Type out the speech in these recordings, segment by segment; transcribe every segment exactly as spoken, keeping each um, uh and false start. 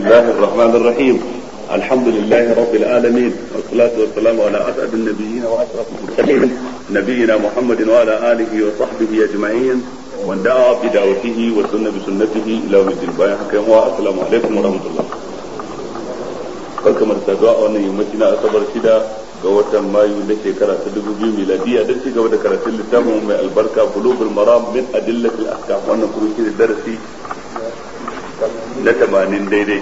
الله الرحمن الرحيم. الحمد لله رب العالمين، والصلاة والسلام على أسعد النبيين وأشرف المرسلين نبينا محمد وعلى آله وصحبه أجمعين ومن دعا بدعوته وسن بسنته إلى يوم الدين. السلام عليكم ورحمة الله. barkamar saduwa a wannan yammaci na asabar shida ga watan mayu na shekara ta dubu biyu miladiya don ci gaba da karatun littafin mai albarka bulugul maram min adillatil ahkam. wannan kuma shi darasi na tamanin daidai.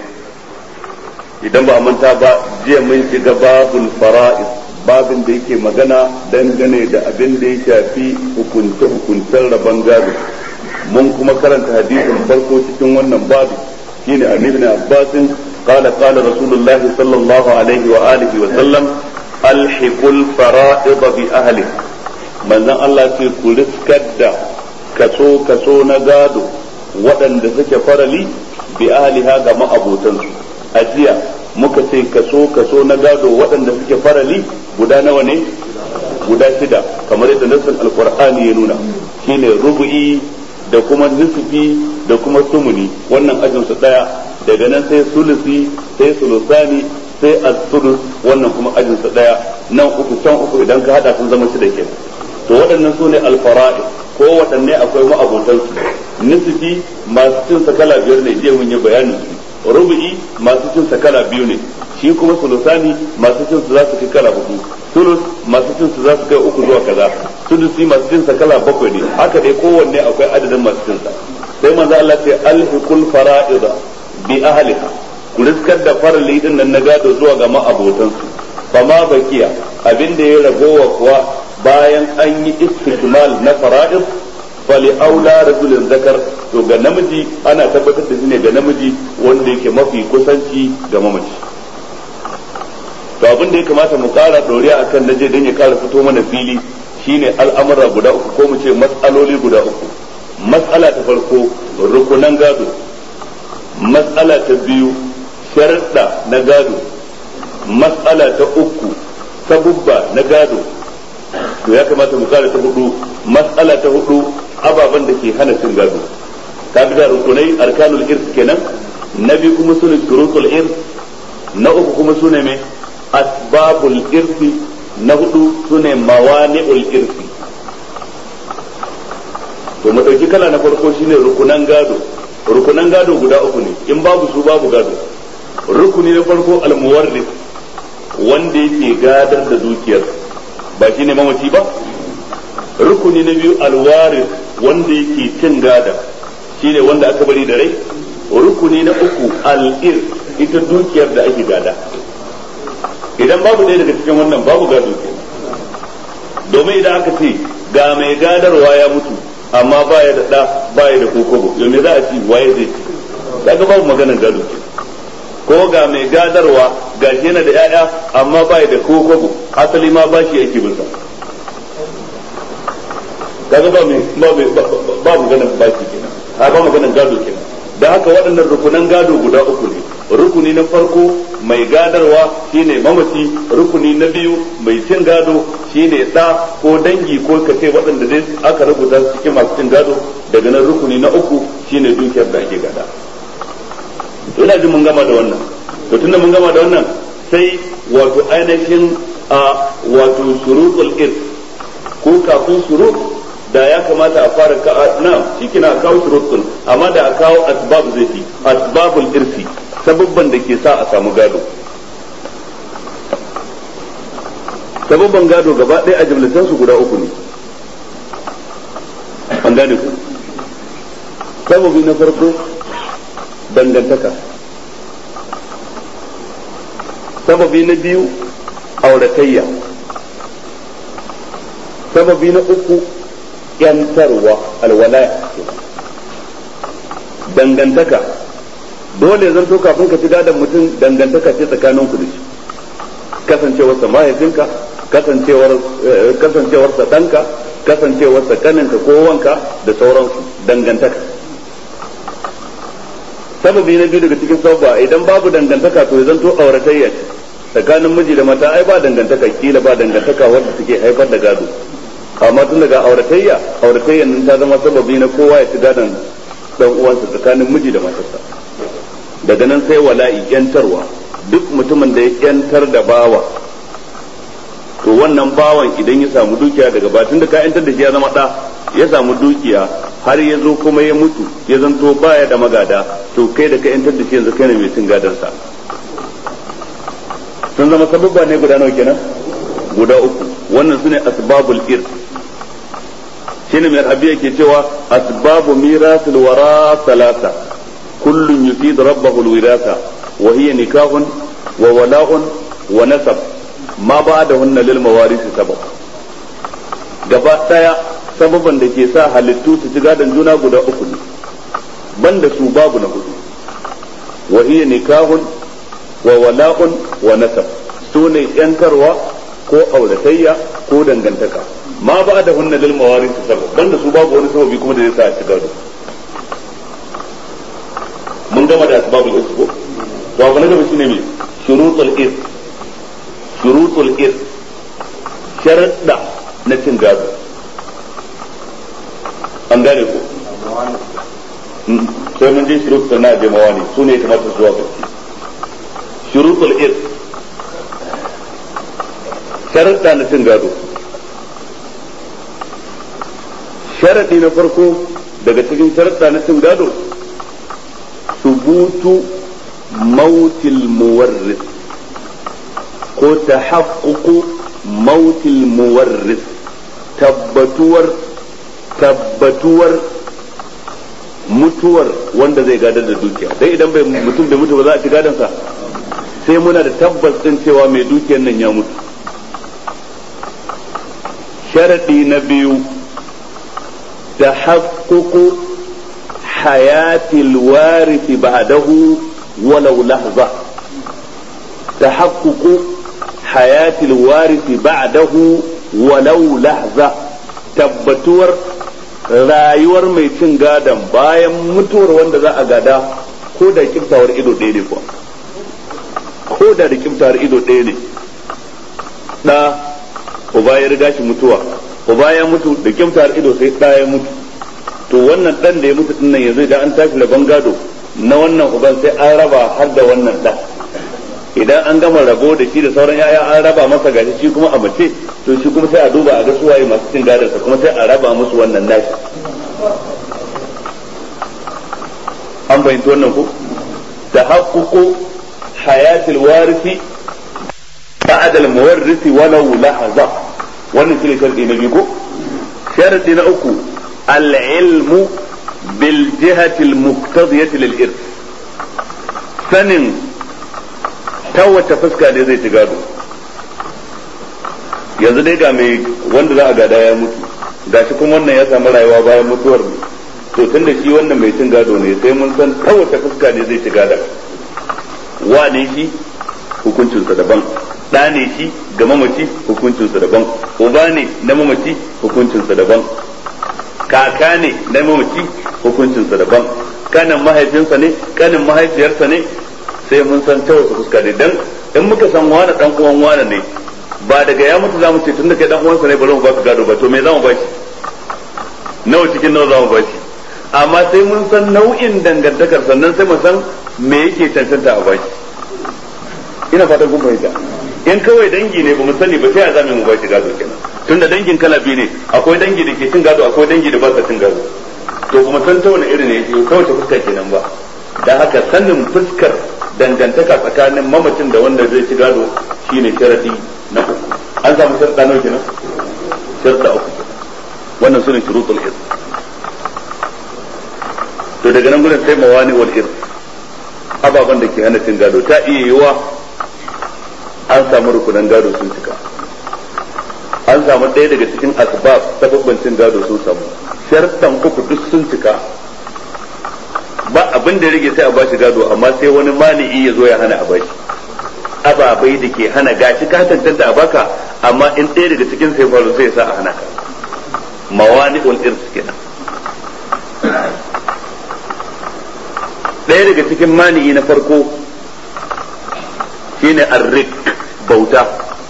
idan ba a manta ba, jiya mun shiga babul fara'id, babin da yake magana dangane da abin da ya shafi hukunce hukuncen rabon gado. mun kuma karanta hadisin farko cikin wannan babu shine Ali ibn Abbas قال قال رسول الله صلى الله عليه وآله وسلم ألحق الفرائض بأهله. من ذا الله في كل كدا كسو كسو نجادو ودن دسك فرلي بأهلها كما أبو تنسو أجيا مكسي كسو كسو نجادو ودن دسك فرلي بدانا وني بدا سدا كما رأيت نص القرآن ينونا شين ربعي da kuma nisfi da kuma sumuni, wannan ajin su daya, daga nan sai sulusi sai sulusani sai as-sulus, wannan kuma ajin su daya, nan uku can uku idan ka hada sun zama shida kenan. to waɗannan sune al-fara'id, ko waɗanne akwai ma'abotan su. nisfi masu cin sa kala biyar ne, je mun yi bayanin su. rubu'i masu cin sa kala biyu ne, shi kuma sulusani masu cin su za su kai kala hudu, sulus masu cin su za su kai uku zuwa kaza, sulusi masu cin sa kala bakwai ne. haka dai kowanne akwai adadin masu cin sa. sai manzo Allah ce alhiqul fara'ida bi ahliha, ku riskar da farali din nan na gado zuwa ga ma'abotan su. fama bakiya, abinda ya ragowa kuwa bayan an yi istikmal na fara'id, fali aula rajulin zakar, to ga namiji ana tabbatar da shi ne ga namiji wanda yake mafi kusanci ga mamaci. to abin da ya kamata mu kara doriya akan naje dan ya kara fito mana fili shine al'amura guda uku, ko mu ce mas'aloli guda uku. mas'ala ta farko rukunan gado, mas'ala ta biyu sharuɗa na gado, mas'ala ta uku sabubba na gado. to ya kamata mu kara ta hudu, mas'ala ta hudu ababen da ke hana cin gado. kaga da rukunai arkanul irs kenan, na biyu kuma sune shurutul irs, na uku kuma sune me asbabul irsi, na hudu sune mawani'ul irsi. to mu dauki kala na farko shine rukunan gado. rukunan gado guda uku ne, in babu su babu gado. rukuni na farko almuwarris, wanda yake gadar da dukiyar, ba shine mamaci ba. rukuni na biyu alwaris, wanda yake cin gada, shine wanda aka bari da rai. rukuni na uku al-ir, ita dukiyar da ake gada. idan babu ɗaya daga cikin wannan babu gado ke. domin idan aka ce ga mai gadarwa ya mutu amma baya da ɗa baya da kokobo, yau me za a ci waye zai ci? kaga babu maganar gado ke. ko ga mai gadarwa ga shi yana da 'ya'ya amma baya da kokobo, asali ma ba shi yake bisa, kaga ba mai ba maganar baki kenan, a ba maganar gado kenan. da haka waɗannan rukunan gado guda uku ne. rukuni na farko mai gadarwa shine mamaci, rukuni na biyu mai cin gado shine ɗa ko dangi ko kace waɗanda dai aka rubuta su cikin masu cin gado. daga nan rukuni na uku shine dukiyar da ake gada. to ina jin mun gama da wannan. to tunda mun gama da wannan, sai wato ainihin a wato shurutul irs, ko kafin shurut da ya kamata a fara ka na shi kina kawo shurutun, amma da a kawo asbab zai fi asbabul irsi, sababban da ke sa a samu gado. sababban gado gaba ɗaya a jimlatan su guda uku ne, an gane ku. sababi na farko dangantaka, sababi na biyu auratayya, sababi na uku yantarwa alwalaya. dangantaka dole zan to kafin ka ci gadon mutum, dangantaka ce tsakanin ku da shi, kasancewar sa mahaifinka, kasancewar kasancewar sa danka, kasancewar sa kaninka ko wanka da sauransu. dangantaka sababi na biyu daga cikin sababa, idan babu dangantaka to zan to auratayya ce tsakanin miji da mata. ai ba dangantaka, kila ba dangantaka wanda take haifar da gado, amma tun daga auratayya auratayyan nan ta zama sababi na kowa ya ci gadon dan uwansa tsakanin miji da matarsa. daga nan sai wala'i yantarwa, duk mutumin da ya yantar da bawa to wannan bawan idan ya samu dukiya daga batun da ka yantar da shi ya zama ɗa ya samu dukiya har ya zo kuma ya mutu ya zanto baya da magada, to kai da ka yantar da shi yanzu kai ne mai cin gadansa. sun zama sababba ne guda nawa kenan? Guda uku. Wannan sune asbabul irth. shine mai rabi yake cewa asbabu mirasul wara salasa kullun yufid rabbahu alwirasa wa hiya nikahun wa wala'un wa nasab ma ba'dahunna lil mawarisi sabab. Gaba daya sababan da ke sa halittu su ci gadon juna guda uku ne, banda su babu na hudu. wa hiya nikahun wa wala'un wa nasab, sune yantarwa ko auratayya ko dangantaka. ma ba da hunna lil mawaris sabab, banda su babu wani sababi kuma da zai sa a ci gado. mun gama da asbabul isbu, to abu na gaba shine me shurutul is shurutul is sharadda na cin gado. an gane ko sai mun je shurutul na je mawani sune kamar su zuwa gaske. shurutul is sharadda na cin gado. sharadi na farko daga cikin sharadda na cin gado subutu mautil muwarris ko tahaqququ mautil muwarris, tabbatuwar tabbatuwar mutuwar wanda zai gadar da dukiya. dai idan bai mutum bai mutu ba za a ci gadansa, sai muna da tabbas din cewa mai dukiyar nan ya mutu. sharadi na biyu تحقق حياة الوارث بعده ولو لحظة تحقق حياة الوارث بعده ولو لحظة تبتور rayuwar mai cin gadon bayan mutuwar wanda za a gada ko da kiftawar ido ɗaya ne kuwa ko da da kiftawar ido ɗaya ne. ɗa uba ya riga shi mutuwa, uba ya mutu da kimtar ido sai ɗa ya mutu, to wannan ɗan da ya mutu dinnan yanzu da an tashi rabon gado na wannan uban sai an raba har da wannan ɗan. idan an gama rabo da shi da sauran yaya an raba masa gashi shi kuma a mace, to shi kuma sai a duba a ga suwaye masu cin gadon sa kuma sai a raba musu wannan nashi. an fahimci wannan ko tahaqququ hayatil warisi ba'da al-muwarrisi walau lahaza, wannan shine sharadi na biyu ko. sharadi na uku al-ilmu bil jihati al-muqtadiyati lil irth, sanin ta wace fuska ne zai ci gado. yanzu dai ga mai wanda za a gada ya mutu, gashi kuma wannan ya samu rayuwa bayan mutuwar ne, to tunda shi wannan mai cin gado ne sai mun san ta wace fuska ne zai ci gada. wane shi hukuncinsa daban, ɗa ne shi ga mamaci hukuncinsa daban, uba ne na mamaci hukuncinsa daban, kaka ne na mamaci hukuncinsa daban, kanin mahaifinsa ne kanin mahaifiyarsa ne, sai mun san ta wasu fuska ne. Dan in muka san wani dan uwan wani ne, ba daga ya mutu zamu ce tun da kai dan uwansa ne bari mu baka gado ba, to me zamu bashi, nawa cikin nawa zamu bashi. amma sai mun san nau'in dangantakar sannan sai mu san me yake cancanta a bashi. ina fatan kun fahimta. in kawai dangi ne ba mu sani ba sai a zame mu bashi gado kenan, tunda dangin kala biyu ne, akwai dangi da ke cin gado akwai dangi da ba sa cin gado, to kuma san ta wani irin ne yake ta wace fuska kenan ba. dan haka sanin fuskar dangantaka tsakanin mamacin da wanda zai ci gado shine sharadi na uku. an samu sharada nawa kenan? sharada uku. wannan sune shurutul irth. to daga nan gurin sai mawani wal irth, ababan da ke hana cin gado. ta iya yiwa an samu rukunan gado sun cika, an samu ɗaya daga cikin asbab sababban cin gado sun samu, shartan uku duk sun cika, ba abin da ya rage sai a bashi gado, amma sai wani mani'i ya zo ya hana a bashi. ababai da ke hana gashi ka tantance a baka, amma in ɗaya daga cikin sai faru sai ya sa a hana ka. mawani wal irth kenan. ɗaya daga cikin mani'i na farko shine arrik, bauta.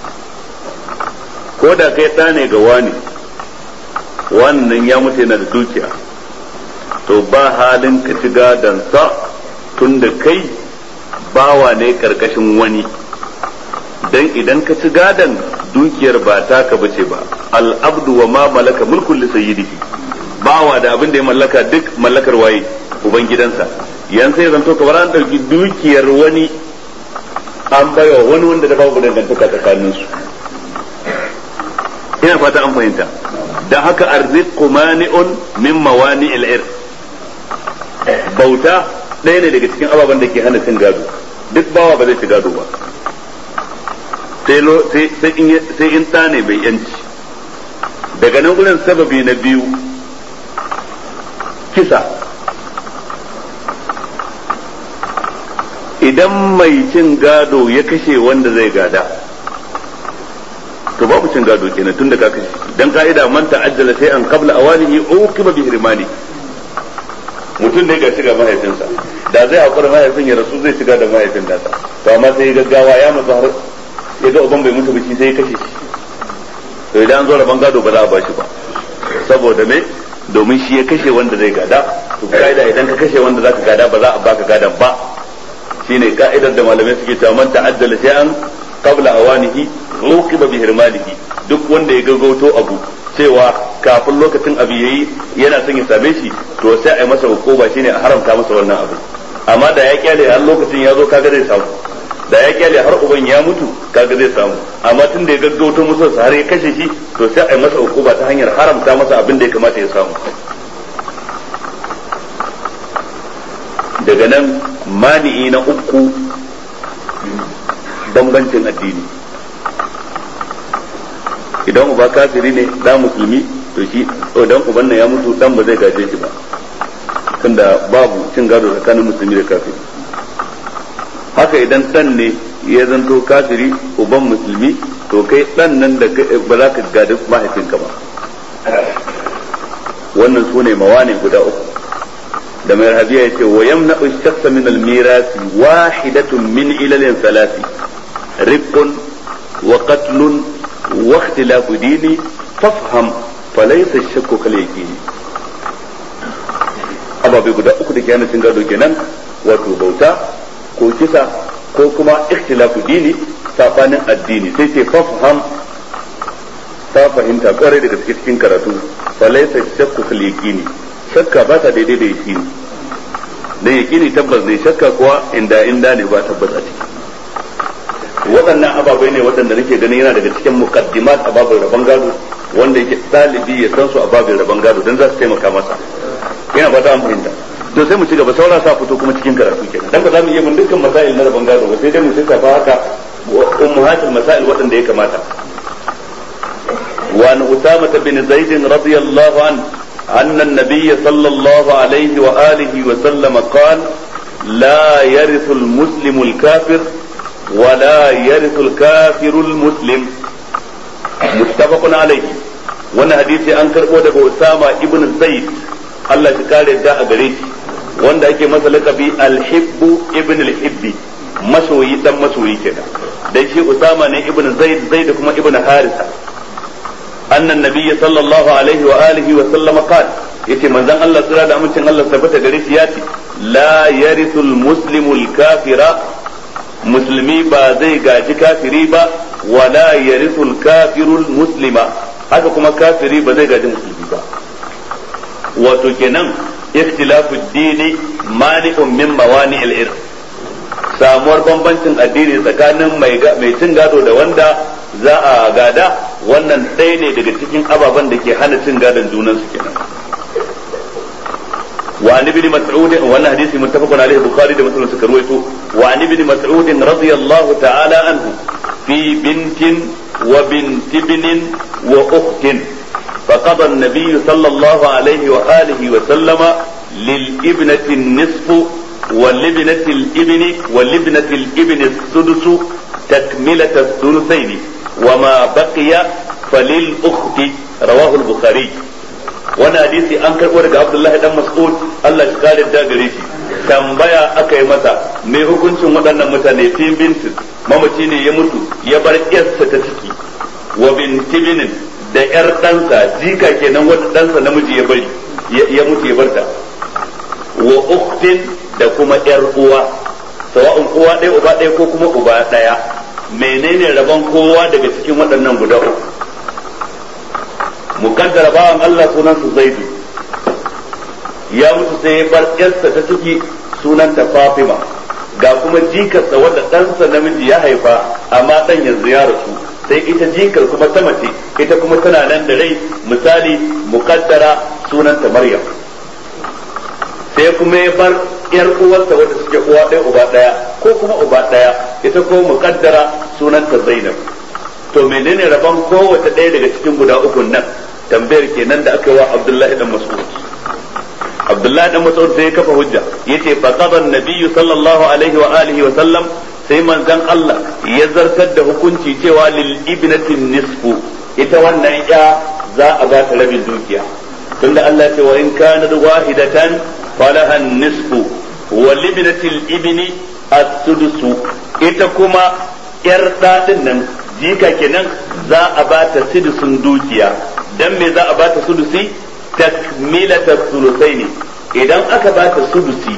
ko da kai ɗa ne ga wani, wannan ya mutu yana da dukiya, to ba halin ka ci gadansa tun da kai bawa ne karkashin wani, dan idan ka ci gadan dukiyar ba taka bace ba. al abdu wa ma malaka mulkul li sayyidihi, bawa da abin da ya mallaka duk mallakar waye, uban gidansa. yan sai zanto kamar an dauki dukiyar wani an baiwa wani wanda da babu dangantaka tsakanin su. ina fata an fahimta. dan haka arziqu mani'un min mawani al-ir, bauta ɗaya ne daga cikin ababen da ke hana cin gado. duk bawa ba zai ci gado ba sai sai in sai in ɗa ne bai yanci. daga nan gurin sababi na biyu kisa. idan mai cin gado ya kashe wanda zai gada to babu cin gado kenan tun da ka kashe. dan ka'ida man ta'ajjala sai an qabla awanihi uqiba bi hirmani. mutum ne ga shiga mahaifinsa, da zai hakura mahaifin ya rasu zai shiga da mahaifin nasa, to amma sai gaggawa ya masa har ya ga uban bai mutu ba shi sai ya kashe shi. to idan an zo rabon gado ba za a bashi ba, saboda me? domin shi ya kashe wanda zai gada. to ka'ida idan ka kashe wanda zaka gada ba za a baka gadan ba. shine ka'idar da malamai suke cewa man ta'ajjala shay'an qabla awanihi uqiba bi hirmanihi. duk wanda ya gaggauto abu cewa kafin lokacin abu yayi yana son ya same shi, to sai a yi masa hukuma, shine a haramta masa wannan abu. amma da ya kyale har lokacin ya zo kaga zai samu, da ya kyale har uban ya mutu kaga zai samu. amma tun da ya gaggauto musu har ya kashe shi, to sai a yi masa hukuma ta hanyar haramta masa abin da ya kamata ya samu. daga nan mani'i na uku bambancin addini. idan uba kafiri ne da musulmi, to shi idan uban nan ya mutu dan ba zai gaje shi ba, tunda babu cin gado tsakanin musulmi da kafiri. haka idan dan ne ya zanto kafiri uban musulmi, to kai dan nan da ba za ka gadi mahaifinka ba. wannan sune mawani guda uku da mai rabiya yace wa yamna'u ash-shakhsa min al-mirasi wahidatun min ilalin thalathi riqqun wa qatlun wa ikhtilafu dini fafham falaysa ash-shakku kal yaqini. ababe guda uku da ke hana cin gado kenan, wato bauta ko kisa ko kuma ikhtilafu dini, sabanin addini. sai ce fafham, ta fahimta kwarai daga cikin karatu. falaysa ash-shakku kal yaqini, shakka ba ta daidai da yaqini. dan yaqini tabbas ne, shakka kuwa inda inda ne ba tabbas a ciki. waɗannan ababai ne waɗanda nake ganin yana daga cikin muqaddimat a babin rabon gado, wanda yake ɗalibi ya san su a babin rabon gado dan za su taimaka masa. ina ba ta fahimta. to sai mu ci gaba, saura sa fito kuma cikin karatu kenan. dan ba za mu iya bin dukkan masail na rabon gado ba, sai dai mu sai fa haka ummahatul masail waɗanda ya kamata. wa an usama bin zaid radiyallahu anhu أن النبي صلى الله عليه وآله وسلم قال لا يرث المسلم الكافر ولا يرث الكافر المسلم متفق عليه. وانا حديثي أنكر ودك أسامة ابن زيد الله شكال الداء بريش وانا اكي مسألة بي الحب ابن الحب مسوي دم مسوي كده ديشي أسامة ابن زيد زيد كما ابن حارثة أن النبي صلى الله عليه وآله وسلم قال يتي من ذن الله سراد أمتن الله ثبت قريش ياتي لا يرث المسلم الكافر مسلمي بازي قاج كافري با ولا يرث الكافر المسلم هذا كما كافري بازي قاج مسلمي با وتكنم اختلاف الدين مانع من موانع الإرث. samuwar bambancin addini tsakanin mai cin gado da wanda za a gada, wannan ɗaya ne daga cikin ababen da ke hana cin gadon junan su kenan. wa an ibn mas'ud wannan hadisi muttafaqun alaihi bukhari da muslim suka ruwaito. wa an ibn mas'ud radiyallahu ta'ala anhu fi bintin wa bint ibn wa ukhtin فقضى النبي صلى الله عليه وآله وسلم للابنة النصف ولابنة الابن ولابنة الابن السدس تكملة الثلثين وما بقي فللأخت رواه البخاري. وانا حديثي انكر ورد عبد الله بن مسعود الله shi kare da gare shi, tambaya aka yi masa me hukuncin waɗannan mutane fi bintin mamaci ne ya mutu ya bar yarsa ta ciki, wa bintibinin da yar ɗansa jika kenan wanda ɗansa namiji ya bari ya mutu ya barta, wa ukhtin da kuma yar uwa sawa'un uwa ɗaya uba ɗaya ko kuma uba ɗaya, menene rabon kowa daga cikin waɗannan guda uku? Mukaddara bawan Allah sunansa Zaidu, ya mutu sai ya bar ƴarsa ta ciki sunanta Fatima, ga kuma jikarsa wanda ɗansa namiji ya haifa amma ɗan yanzu ya rasu, sai ita jikar kuma ta mace ita kuma tana nan da rai, misali mukaddara sunanta Maryam, sai kuma ya bar yar uwarsa wanda suke uwa ɗaya uba ɗaya ko kuma uba ɗaya, ita ko mukaddara sunanta Zainab. To menene rabon kowace ɗaya daga cikin guda uku nan? Tambayar kenan da aka yi wa Abdullahi dan Mas'ud. Abdullahi dan Mas'ud sai ya kafa hujja, yace fa qada an-nabiy sallallahu alaihi wa alihi wa sallam, sai manzon Allah ya zartar da hukunci cewa lil ibnati nisfu, ita wannan ya za a ba ta rabin dukiya, tunda Allah ce wa in kana wahidatan falaha nisfu wa libnati al-ibni as-sudusu, ita kuma yar dadin nan jika kenan za a ba ta sudusun dukiya. Dan me za a ba ta sudusi? Takmilata sulusaini, idan aka ba ta sudusi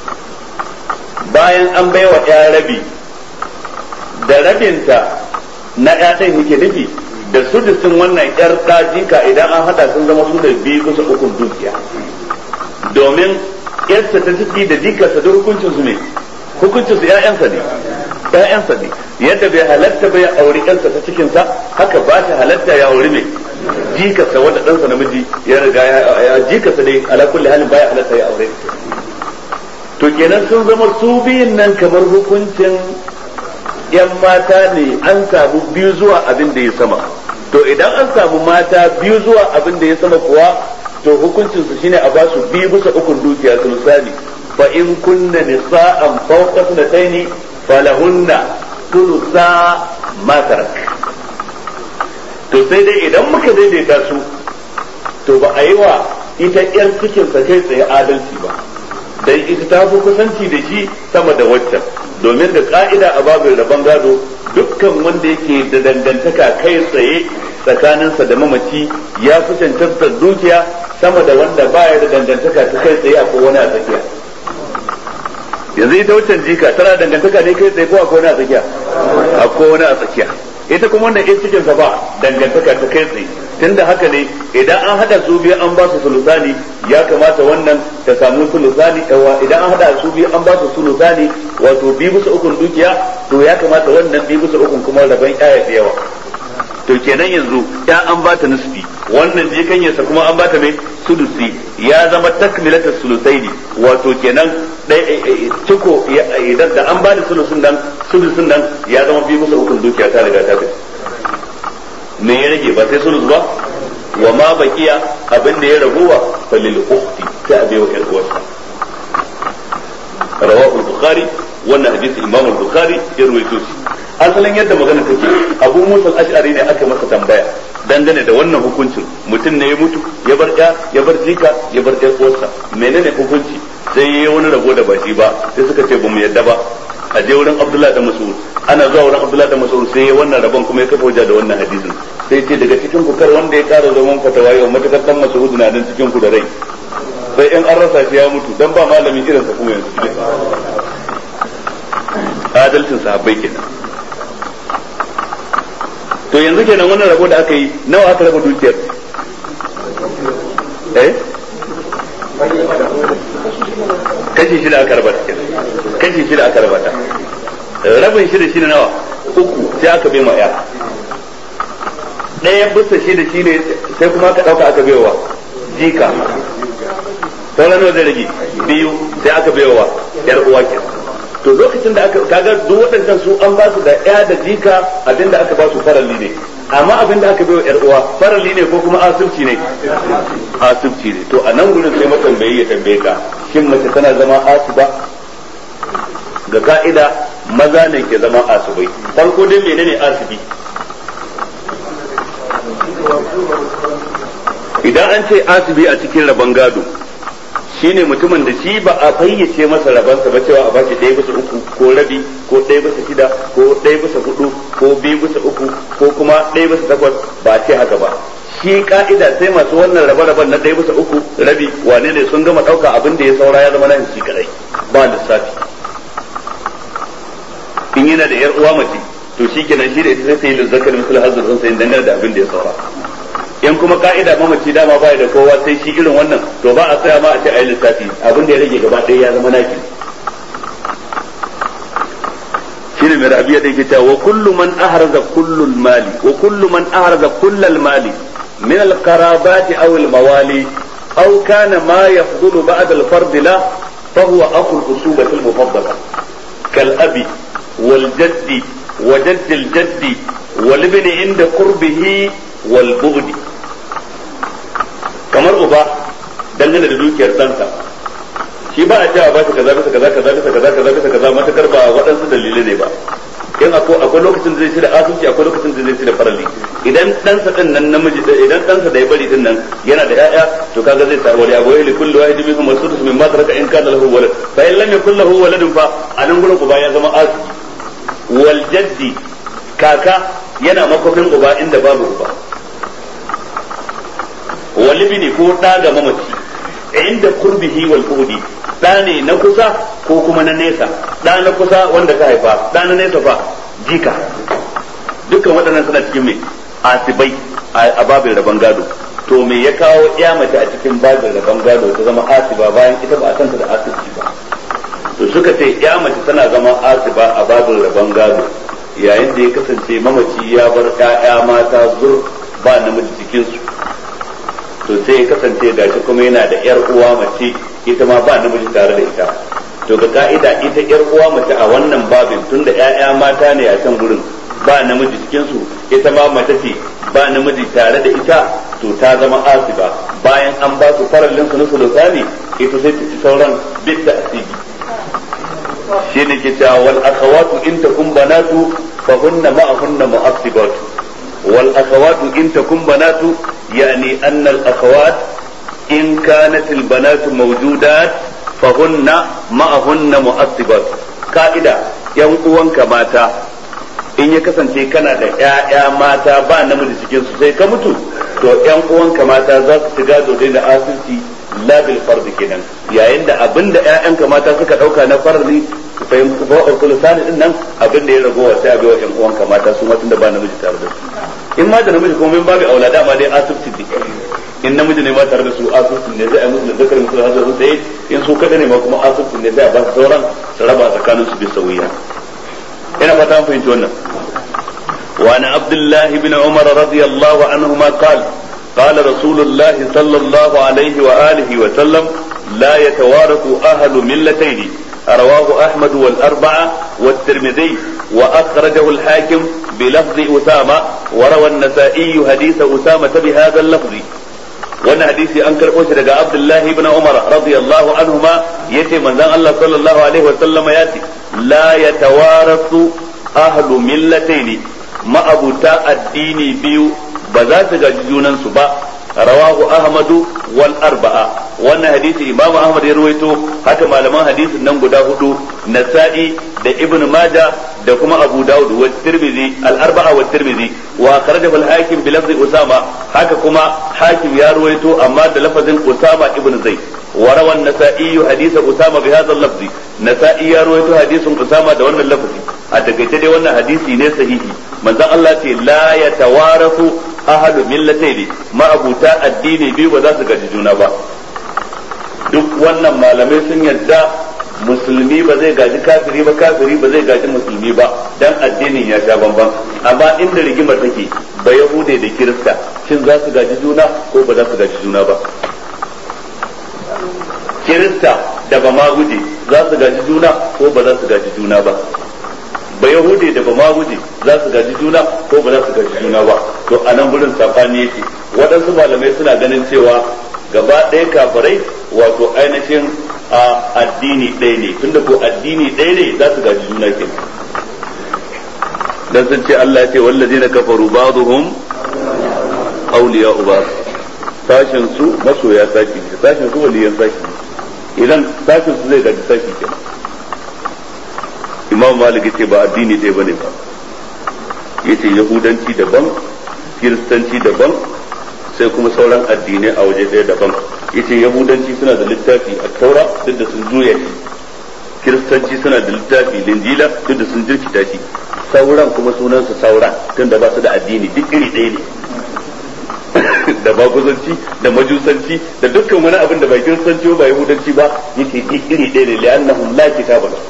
bayan an baiwa ya rabi, da rabinta na ya ɗin yake nufi da sudusin wannan yar jika idan an hada sun zama su da biyu kusa ukun dukiya, domin yarsa ta ciki da jikarsa da hukuncin su ne, hukuncin su ƴaƴansa ne ƴaƴansa ne yadda bai halatta bai auri ƴarsa ta cikin sa, haka ba ta halatta ya auri mai jikarsa wanda ɗansa namiji ya riga ya jikarsa dai ala kulli halin baya halatta ya aure. To kenan sun zama su biyun nan kamar hukuncin yan mata ne, an samu biyu zuwa abin da ya sama. To idan an samu mata biyu zuwa abin da ya sama kuwa, to hukuncin su shine a ba su biyu bisa ukun dukiya su misali, fa in kunna nisa'an fawqa sunataini falahunna thulutha ma tarak. To sai dai idan muka daidaita su, to ba a yi wa ita yar cikin sa kai tsaye adalci ba, dan ita ta fi kusanci da shi sama da waccan, domin da ka'ida a babin rabon gado dukkan wanda yake da dangantaka kai tsaye tsakaninsa da mamaci ya fi cancantar dukiya sama da wanda baya da dangantaka ta kai tsaye a wani a tsakiya. Yanzu ita waccan jika tana dangantaka ne kai tsaye ko a wani a tsakiya? A wani a tsakiya. Ita kuma wannan ita cikin sa ba dangantaka ta kai tsaye, tunda haka ne idan an hada su biyu an ba su sulusani, ya kamata wannan ta samu sulusani, idan an hada su biyu an ba su sulusani wato biyu bisa ukun dukiya, to ya kamata wannan biyu bisa ukun kuma rabon ƴaƴa da yawa. To kenan yanzu ya an ba ta nisfi, wannan jikanyarsa kuma an ba ta mai sulusi, ya zama takmilata sulusaini, wato kenan ciko idan da an ba da sulusun nan sulusun nan ya zama biyu bisa ukun dukiya ta riga ta kai. Me ya rage ba sai sulus ba? Wa ma baqiya abin da ya raguwa falil ukhti ta abewa ƴar uwarsa. Rawahu al-Bukhari, wannan hadisi Imam al-Bukhari ya rawaito shi. Asalin yadda magana take, Abu Musa al-Ash'ari ne aka masa tambaya dangane da wannan hukuncin, mutum ne ya mutu ya bar ya ya bar jika ya bar ƴar uwarsa, menene hukunci? Sai yayi wani rabo da ba shi ba, sai suka ce bamu yadda ba, a je wurin Abdullah da Mas'ud. Ana zuwa wurin Abdullah da Mas'ud sai wannan rabon kuma ya kafa hujja da wannan hadisin, sai ce daga cikin ku kar wanda ya kara zaman fatawa yau matakar dan Mas'ud na nan cikin ku da rai, sai in an rasa shi ya mutu, dan ba malami irin sa kuma yanzu. Adalcin sahabbai kenan. To yanzu kenan wannan rabo da aka yi nawa aka raba dukiyar? Eh? Kashi shida aka raba ta kenan. Kashi shida aka raba ta. Rabin shida shine nawa? Uku sai aka bai ma ya. Ɗaya bisa shida shine sai kuma aka ɗauka aka bai wa jika. Sauran nawa zai rage? Biyu sai aka bai wa ƴar uwa kenan. To lokacin da aka kaga duk waɗannan su an ba su da ya da jika, abinda aka ba su faralli ne, amma abinda aka bai wa ƴar uwa faralli ne ko kuma asibci ne? Asibci ne. To a nan gurin sai matambayi ya tambaye ka, shin mace tana zama asiba? Ga ka'ida maza ne ke zama asibai. Farko dai menene asibi? Idan an ce asibi a cikin rabon gado, shine mutumin da shi ba a fayyace masa rabansa ba cewa a bashi ɗaya bisa uku ko rabi ko ɗaya bisa shida ko ɗaya bisa hudu ko biyu bisa uku ko kuma ɗaya bisa takwas, ba a ce haka ba. Shi ka'ida sai masu wannan rabe-raben na ɗaya bisa uku rabi wane ne sun gama ɗauka abin da ya saura ya zama nan shi kadai ba lissafi. in yana da yar uwa mace to shikenan shi da ita sai ta yi lizzakar misal hazzar sun sai dangane da abin da ya saura in kuma ka'ida mamaci dama baya da kowa sai shi irin wannan to ba a tsaya ma a ce ayi lissafi abin da ya rage gaba ɗaya ya zama naki shine mai rabiya da yake cewa wa kullu man ahraza kullu mali wa kullu man ahraza kullu mali min al-qarabati aw al-mawali aw kana ma yafdulu ba'da al-fard la fa huwa aqul usubati al-mufaddala kal abi wal jaddi wa jadd al-jaddi wal ibn inda qurbihi wal bughdi kamar uba dangane da dukiyar ɗansa shi ba a cewa ba shi kaza bisa kaza kaza bisa kaza kaza bisa kaza matakar ba waɗansu dalilai ne ba in akwai akwai lokacin da zai ci da asubci akwai lokacin da zai ci da farali idan ɗansa din nan namiji idan ɗansa da ya bari din nan yana da ƴaƴa to kaga zai sa wali abu li kulli wahid minhum masudus min ma taraka in kana lahu walad fa in lam yakul lahu waladun fa anan gurin uba ya zama asibi wal jaddi kaka yana makofin uba inda babu uba walibini ko ɗa ga mamaci inda kurbihi wal qudi ɗa ne na kusa ko kuma na nesa ɗa na kusa wanda ka haifa ɗa na nesa fa jika dukkan waɗannan suna cikin mai asibai a babin rabon gado to me ya kawo ya mace a cikin babin rabon gado ta zama asiba bayan ita ba a santa da asibci ba to suka ce ya mace tana zama asiba a babin rabon gado yayin da ya kasance mamaci ya bar ƴaƴa mata zur ba namiji cikin su to sai ya kasance gashi kuma yana da yar uwa mace ita ma ba namiji tare da ita to ga ka'ida ita yar uwa mace a wannan babin tunda ƴaƴa mata ne a can gurin ba namiji cikin su ita ma mace ce ba namiji tare da ita to ta zama asiba bayan an ba su farallin su na sulusani ita sai ta ci sauran bidda asibi shi ne ke cewa wal akhawatu in takum banatu fa hunna ma'ahunna mu'assibatu والأخوات إن تكن بنات يعني أن الأخوات إن كانت البنات موجودات فهن معهن مؤصبات قائدة يوم كماتا in ya kasance kana da ƴaƴa mata ba namiji cikin su sai ka mutu to ƴan uwanka mata za su shiga dole da asirci labil fardi kenan yayin da abinda ƴaƴanka mata suka dauka na fardi fa in ku ba kulusani din nan abinda ya ragowa sai a bai wa ƴan uwanka mata su ma tunda ba namiji tare da su in ma da namiji kuma min babu aulada ma dai asirci ne in namiji ne ma tare da su asirci ne sai a musu da zakar musu hazar sai in su kada ne ma kuma asirci ne sai a ba su sauran su raba tsakanin su bisa wuya ina fata mun fahimci wannan وعن عبد الله بن عمر رضي الله عنهما قال قال رسول الله صلى الله عليه وآله وسلم لا يتوارث أهل ملتين رواه أحمد والأربعة والترمذي وأخرجه الحاكم بلفظ أسامة وروى النسائي حديث أسامة بهذا اللفظ وانا حديثي أنكر أشرق عبد الله بن عمر رضي الله عنهما يتي من ذن الله صلى الله عليه وسلم ياتي لا يتوارث أهل ملتين ma'abuta addini biyu ba za su gaji junansu ba rawahu ahmadu wal arba'a wannan hadisi imamu ahmad ya ruwaito haka malaman hadisin nan guda hudu nasa'i da ibn maja da kuma abu daud wa tirmidhi al arba'a wa tirmidhi wa akhrajahu al hakim bi lafzi usama haka kuma hakim ya ruwaito amma da lafazin usama ibn zaid wa rawa an-nasa'i hadith usama bi hadha al-lafzi nasa'i ya ruwaito hadisin usama da wannan lafazi a takaice dai wannan hadisi ne sahihi manzon Allah ce la yatawarasu ahlu millatayn ma'abuta addini biyu ba za su gaji juna ba duk wannan malamai sun yadda musulmi ba zai gaji kafiri ba kafiri ba zai gaji musulmi ba dan addinin ya sha bamban amma inda rigimar take ba yahude da kirista shin za su gaji juna ko ba za su gaji juna ba kirista da ba ma guje za su gaji juna ko ba za su gaji juna ba ba yahudi da ba ma guje za su gaji juna ko ba za su gaji juna ba to a nan gurin sabani yake waɗansu malamai suna ganin cewa gaba ɗaya kafirai wato ainihin a addini ɗaya ne tunda ko addini ɗaya ne za su gaji juna ke dan sun ce Allah ya ce wallazina kafaru ba'dhum awliya'u ba'd sashin su masoya saki sashin su waliyan saki idan sashin su zai gaji saki kenan imam malik yace ba addini ɗaya bane ba yace yahudanci daban kiristanci daban sai kuma sauran addinai a waje ɗaya daban yace yahudanci suna da littafi a taura duk da sun juya shi kiristanci suna da littafi linjila duk da sun jirkita shi sauran kuma sunansu saura tunda ba su da addini duk iri ɗaya ne da baguzanci da majusanci da dukkan wani abin da ba kiristanci ba yahudanci ba yake duk iri ɗaya ne li'annahum la kitaba lahum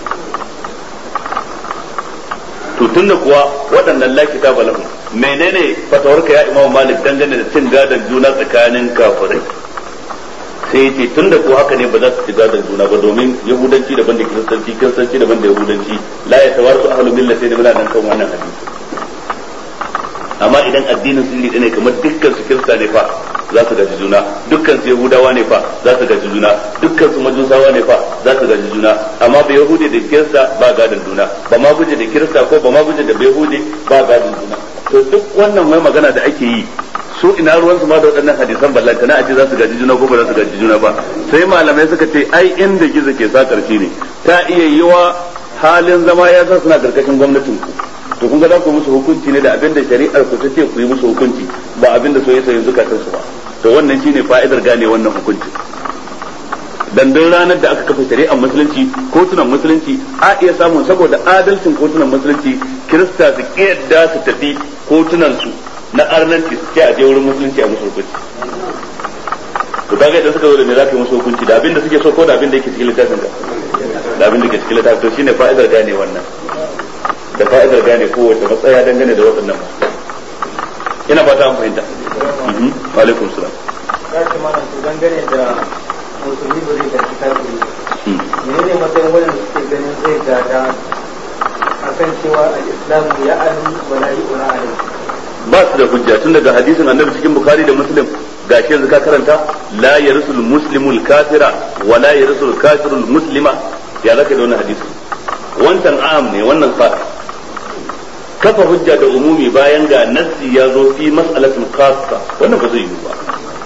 to tunda kuwa waɗannan la kitaba lahum menene fatawarka ya Imam Malik dangane da cin gadon juna tsakanin kafirai sai ce tunda ko haka ne ba za su ci gadon juna ba domin yahudanci daban da kiristanci kiristanci daban da yahudanci la ya tawarsu ahlul millati da nan kan wannan hadisi amma idan addinin sun yi ne kamar dukkan su kirista ne fa za su gaji juna dukkan su yahudawa ne fa za su gaji juna dukkan su majusawa ne fa za su gaji juna amma ba yahudi da kirista ba gadon juna ba ma guje da kirista ko ba ma guje da yahudi ba gadon juna to duk wannan mai magana da ake yi su ina ruwan su ma da waɗannan hadisan ballanta na aje za su gaji juna ko ba za su gaji juna ba sai malamai suka ce ai inda gizo ke sa karshe ne ta iya yiwa halin zama ya sa suna karkashin gwamnatin ku to kun ga za ku musu hukunci ne da abin da shari'ar ku ta ce ku yi musu hukunci ba abin da soyayya soyayya zukatan su ba to wannan shine fa'idar gane wannan hukunci dan duk ranar da aka kafa shari'ar musulunci kotunan musulunci a iya samun saboda adalcin kotunan musulunci kirista su kiyarda su tafi kotunan su na arnanci su ce a je wurin musulunci a musu hukunci to kaga idan suka zo da me za ka yi musu hukunci da abin da suke so ko da abin da yake cikin littafin ka da abin da ke cikin littafin to shine fa'idar gane wannan da fa'idar gane kowace matsaya dangane da waɗannan ina fata an fahimta wa alaikum salam ya ce mana to dangane da musulmi ba zai gaji kafiri menene matsayin wanda suke ganin zai gada akan cewa al-islam ya ali wa la yu'la alayhi ba su da hujja tun daga hadisin annabi cikin bukhari da muslim gashi yanzu ka karanta la yarsul muslimul kafira wa la yarsul kafirul muslima ya zaka da wannan hadisi wancan am ne wannan fa kafa hujja da umumi bayan ga nassi ya zo fi mas'alatin khassa wannan ba zai yi ba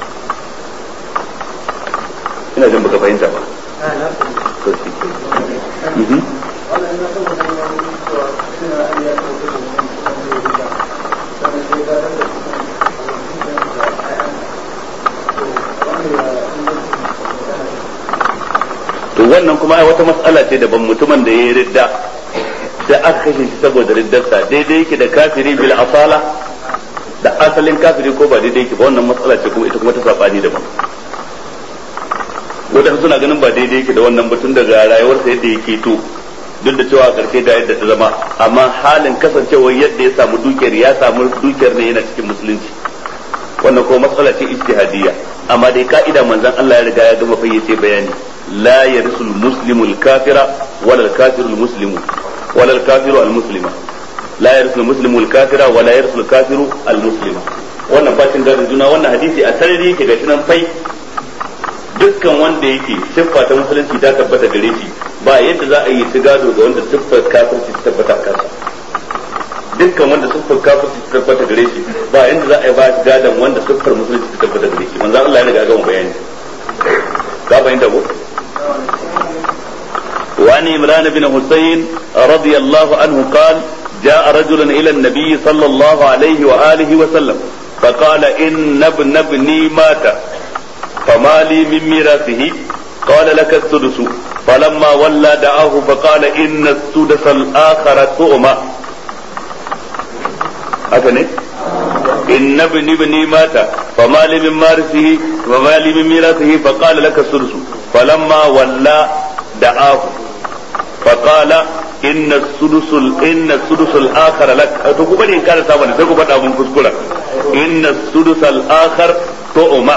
ina jin baka fahimta ba to shi mhm to wannan kuma ai wata mas'ala ce daban mutumin da yayi ridda sai aka kashe shi saboda riddarsa daidai yake da kafiri bil asala da asalin kafiri ko ba daidai yake ba wannan matsala ce kuma ita kuma ta sabani daban wadanda suna ganin ba daidai yake da wannan batun daga rayuwarsa yadda yake to duk da cewa a karshe da yadda ta zama amma halin kasancewar yadda ya samu dukiyar ya samu dukiyar ne yana cikin musulunci wannan ko matsala ce ijtihadiyya amma dai ka'ida manzon Allah ya riga ya gama fayyace bayani la yarsul muslimul kafira wala al kafirul muslimu ولا الكافر المسلم لا يرث المسلم الكافر ولا يرث الكافر المسلم wannan bacin gadon juna wannan hadisi a sarari yake gashi nan fai dukkan wanda yake siffa ta musulunci ta tabbata gare shi ba yadda za a yi su gado ga wanda siffar kafirci ta tabbata kansa dukkan wanda siffar kafirci ta tabbata gare shi ba yadda za a yi ba gadon wanda siffar musulunci ta tabbata gare shi manzo Allah ya riga gama bayani ka bayyana ko وعن عمران بن حسين رضي الله عنه قال جاء رجل إلى النبي صلى الله عليه وآله وسلم فقال إن ابن ابني مات فما لي من ميراثه قال لك السدس فلما ولى دعاه فقال إن السدس الآخر طعمة أكني إن ابن ابني مات فما لي من ميراثه فما لي من ميراثه فقال لك السدس فلما ولى دعاه فقال إن السدس إن السدس الآخر لك تقول إن كان سامع تقول بدأ من كسكولا إن السدس الآخر طعمة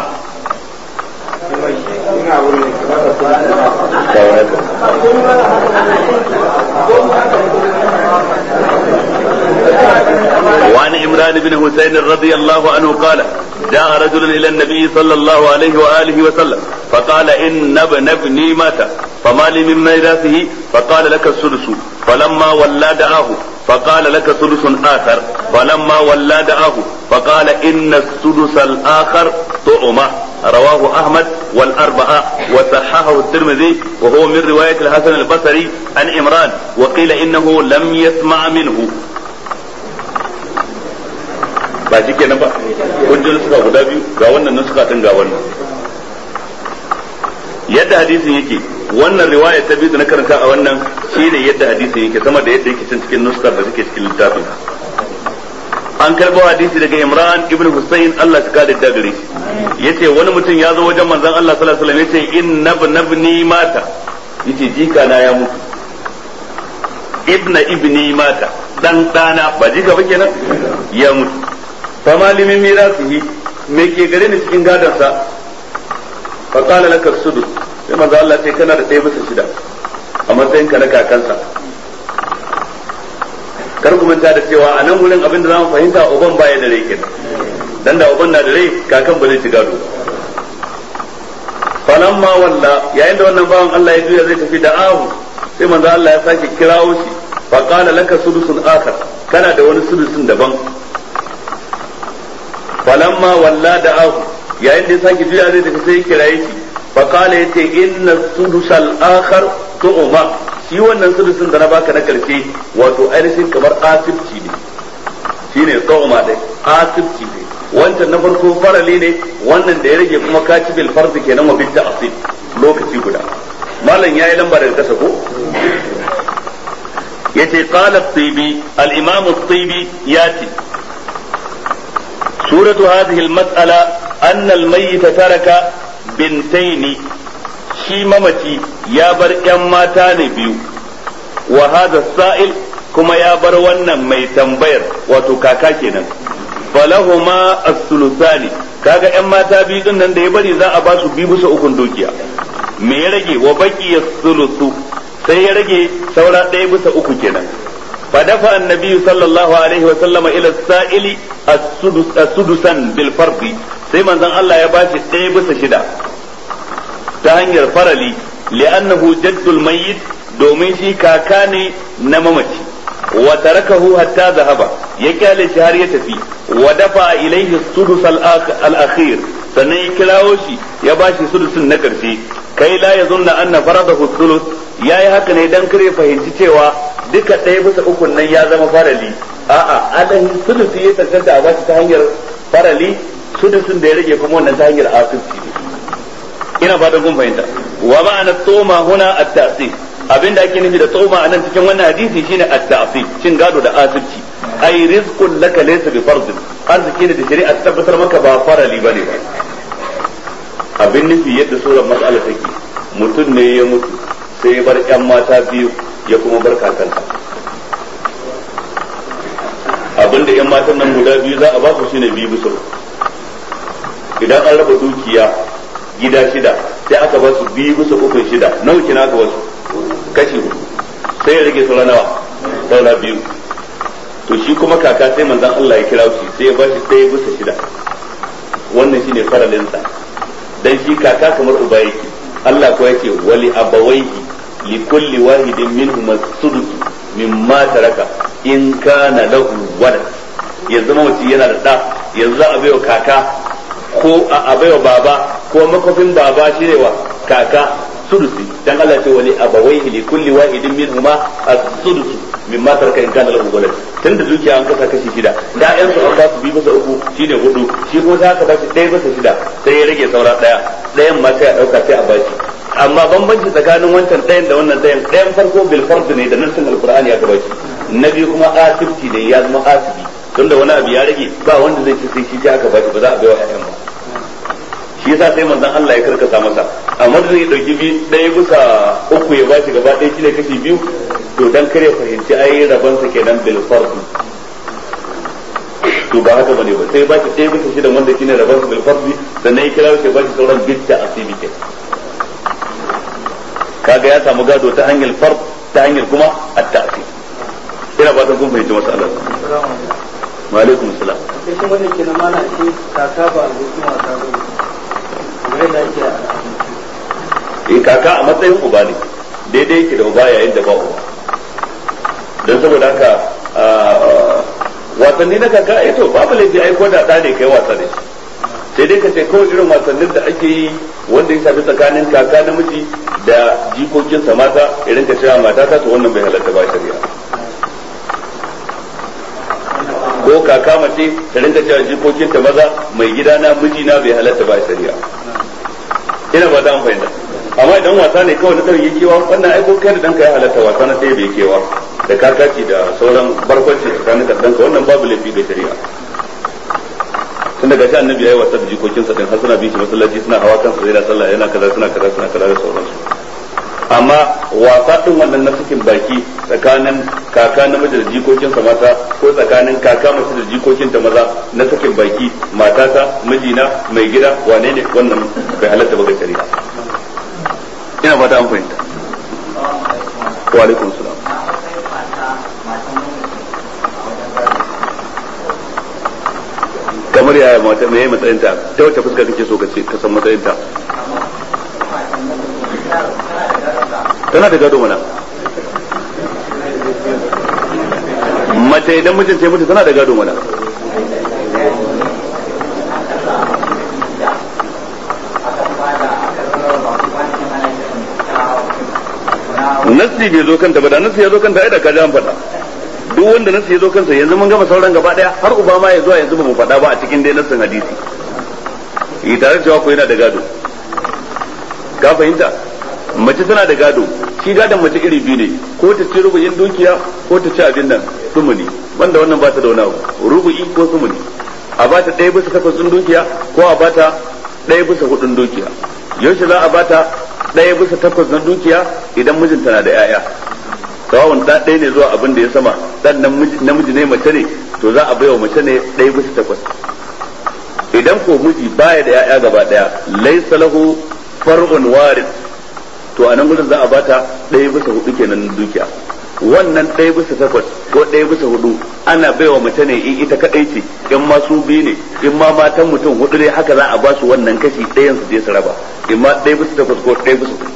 وعن عمران بن حسين رضي الله عنه قال جاء رجل إلى النبي صلى الله عليه وآله وسلم فقال إن ابن ابني مات فما لي من ميراثه فقال لك السدس فلما ولى دعاه فقال لك سدس آخر فلما ولى دعاه فقال إن السدس الآخر طعمة رواه أحمد والأربعة وصححه الترمذي وهو من رواية الحسن البصري عن عمران وقيل إنه لم يسمع منه ba shi kenan ba kun ji suka guda biyu ga wannan nan suka ga wannan yadda hadisin yake wannan riwaya ta biyu da na karanta a wannan shine yadda hadisi yake sama da yadda yake cikin nuskar da take cikin littafin. An karbo hadisi daga Imran ibn Husayn Allah ya kare da gare shi yace wani mutum ya zo wajen manzon Allah sallallahu alaihi wasallam yace inna ibni mata yace jika na ya mutu ibna ibni mata dan dana ba jika ba kenan ya mutu fa malimin mirasihi me ke gare ni cikin gadon sa fa qala laka sudus sai manzo Allah sai kana da ɗaya bisa shida a matsayin ka na kakansa kar ku manta da cewa a nan gurin abin da zamu fahimta uban baya da rai kenan dan da uban na da rai kakan ba zai ci gado falamma walla yayin da wannan bawan Allah ya juya zai tafi da ahu sai manzo Allah ya sake kirawo shi fa qala laka sudusun akhar kana da wani sudusun daban falamma walla da ahu yayin da ya sake juya zai tafi sai ya kiraye shi fa qala yace inna sudusal akhar tu'ma shi wannan sudusun da na baka na karshe wato ainihin kamar asibci ne shine tu'ma dai asibci ne wancan na farko farali ne wannan da ya rage kuma katibil farzi kenan wa bitta asib lokaci guda malam yayi lamba daga kasa ko yace qala at-tibi al-imam at-tibi yati suratu hadhihi al-mas'ala anna al-mayyit taraka bintaini shi mamaci ya bar yan mata ne biyu wa hadha sa'il kuma ya bar wannan mai tambayar wato kaka kenan falahuma as-sulusani kaga yan mata biyu din nan da ya bari za a ba su biyu bisa ukun dukiya me ya rage wa baki as-sulusu sai ya rage saura ɗaya bisa uku kenan fa dafa annabi sallallahu alaihi wa sallama ila as-sa'ili as-sudus as-sudusan bil fardi sai manzon Allah ya bashi ɗaya bisa shida ta hanyar farali li'annahu jaddul mayyit domin shi kaka ne na mamaci wa tarakahu hatta zahaba ya kyale shi har ya tafi wa dafa ilaihi sudus al-akhir sannan ya kirawo shi ya bashi sudusin na karshe kai la yazunna anna faradahu sulus yayi haka ne dan kare fahimci cewa duka ɗaya bisa ukun nan ya zama farali a'a adahin sudusi ya tantance a bashi ta hanyar farali sudusin da ya rage kuma wannan ta hanyar asibci ina fatan kun fahimta wa ma'ana tsoma huna at-ta'sib abinda ake nufi da tsoma a nan cikin wannan hadisi shine at-ta'sib cin gado da asibci ai rizqun laka laysa bi fardin arziki ne da shari'a ta tabbatar maka ba farali bane ba abin nufi yadda surar mas'ala take mutum ne ya mutu sai ya bar ƴan mata biyu ya kuma bar kakansa abinda ƴan matan nan guda biyu za a ba su shine biyu bisa idan an raba dukiya gida shida sai aka ba su biyu bisa ukun shida nawa kina aka wasu kashi hudu sai ya rage saura nawa saura biyu to shi kuma kaka sai manzon Allah ya kira shi sai ya ba shi ɗaya bisa shida wannan shine faralinsa dan shi kaka kamar uba yake Allah ko yake wali abawaihi li kulli wahidin minhum as-sudus mimma taraka in kana lahu walad yanzu mawaci yana da da yanzu a baiwa kaka ko a baiwa baba ko makofin baba shine wa kaka sudusi dan Allah ce wali abawaihi li kulli wahidin minhuma as-sudus mimma taraka in kana lahu walad tunda dukiya an kasa kashi shida ƴaƴan su an ba su biyu bisa uku shine hudu shi ko za ka ba shi ɗaya bisa shida sai ya rage saura ɗaya ɗayan ma sai a ɗauka sai a bashi amma bambanci tsakanin wancan ɗayan da wannan ɗayan ɗayan farko bil fard ne da nassin alqur'ani ya bashi na biyu kuma asibti ne ya zama asibi tunda wani abu ya rage ba wanda zai ce sai shi aka bashi ba za a bai wa ƴaƴan ba shi yasa sai manzon Allah ya karkasa masa amma da zai dauki bi ɗaya bisa uku ya bashi gaba ɗaya shine kashi biyu to dan kare fahimci ai raban sa kenan bil fard to ba haka bane ba sai bashi ɗaya bisa shida wanda shine raban sa bil fard sannan ya kira shi bashi sauran bitta asibi ke kaga ya samu gado ta hanyar fard ta hanyar kuma at-ta'sib ina fatan kun fahimci masalan wa alaikum salam sai kuma ne kenan mana shi kaka ba abokin wasa ba in kaka a matsayin uba ne daidai yake da uba yayin da ba uba don saboda haka wasanni na kaka ya to babu laifi ai ko da ɗa ne kai wasa ne sai dai ka ce kawai irin wasannin da ake yi wanda ya shafi tsakanin kaka namiji da jikokinsa mata irin ka cewa mata ta to wannan bai halatta ba shari'a ko kaka mace ta rinka cewa jikokinta maza mai gida na mijina bai halatta ba shari'a ina ba ta fahimta amma idan wasa ne kawai na ɗauke kewa wannan aiko kai da danka ya halatta wasa na ɗaya bai kewa da kakaci da sauran barkwanci tsakanin ka danka wannan babu laifi ga shari'a tun daga shi annabi yayi wasa da jikokinsa din har suna bi shi masallaci suna hawa kansa yana sallah yana kaza suna kaza suna kaza da sauransu amma wasa din wannan na cikin baki tsakanin kaka namiji da jikokinsa mata ko tsakanin kaka mace da jikokinta maza na sakin baki matata mijina mai gida wane ne wannan bai halatta ba ga shari'a ina fata an fahimta wa alaikum salam kamar yaya mata me matsayinta ta wace fuska kake so ka ce ka san matsayinta tana da gado mana mace idan mijin ce mutu tana da gado mana nasi bai zo kanta ba da nasi ya zo kanta ai da ka ji an faɗa duk wanda nasi ya zo kansa yanzu mun gama sauran gaba daya har uba ma ya zuwa yanzu ba mu faɗa ba a cikin dai nasin hadisi yi tare da cewa ko yana da gado ka fahimta mace tana da gado shi gadon mace iri biyu ne ko ta ci rubu'in dukiya ko ta ci abin nan sumuni wanda wannan ba ta da wani abu rubu'i ko sumuni a ba ta ɗaya bisa takwas ɗin dukiya ko a ba ta ɗaya bisa hudun dukiya yaushe za a ba ta ɗaya bisa takwas na dukiya idan mijinta na da 'ya'ya sawawun da ɗaya ne zuwa abin da ya sama dan namiji ne mace ne to za a baiwa mace ne ɗaya bisa takwas idan ko miji baya da 'ya'ya gaba ɗaya laysa lahu far'un waris to a nan gudun za a bata ɗaya bisa hudu kenan dukiya wannan ɗaya bisa takwas ko ɗaya bisa hudu ana baiwa mace ne in ita kadai ce in ma su biyu ne in ma matan mutum hudu ne haka za a ba su wannan kashi ɗayan su je su raba in ma ɗaya bisa takwas ko ɗaya bisa hudu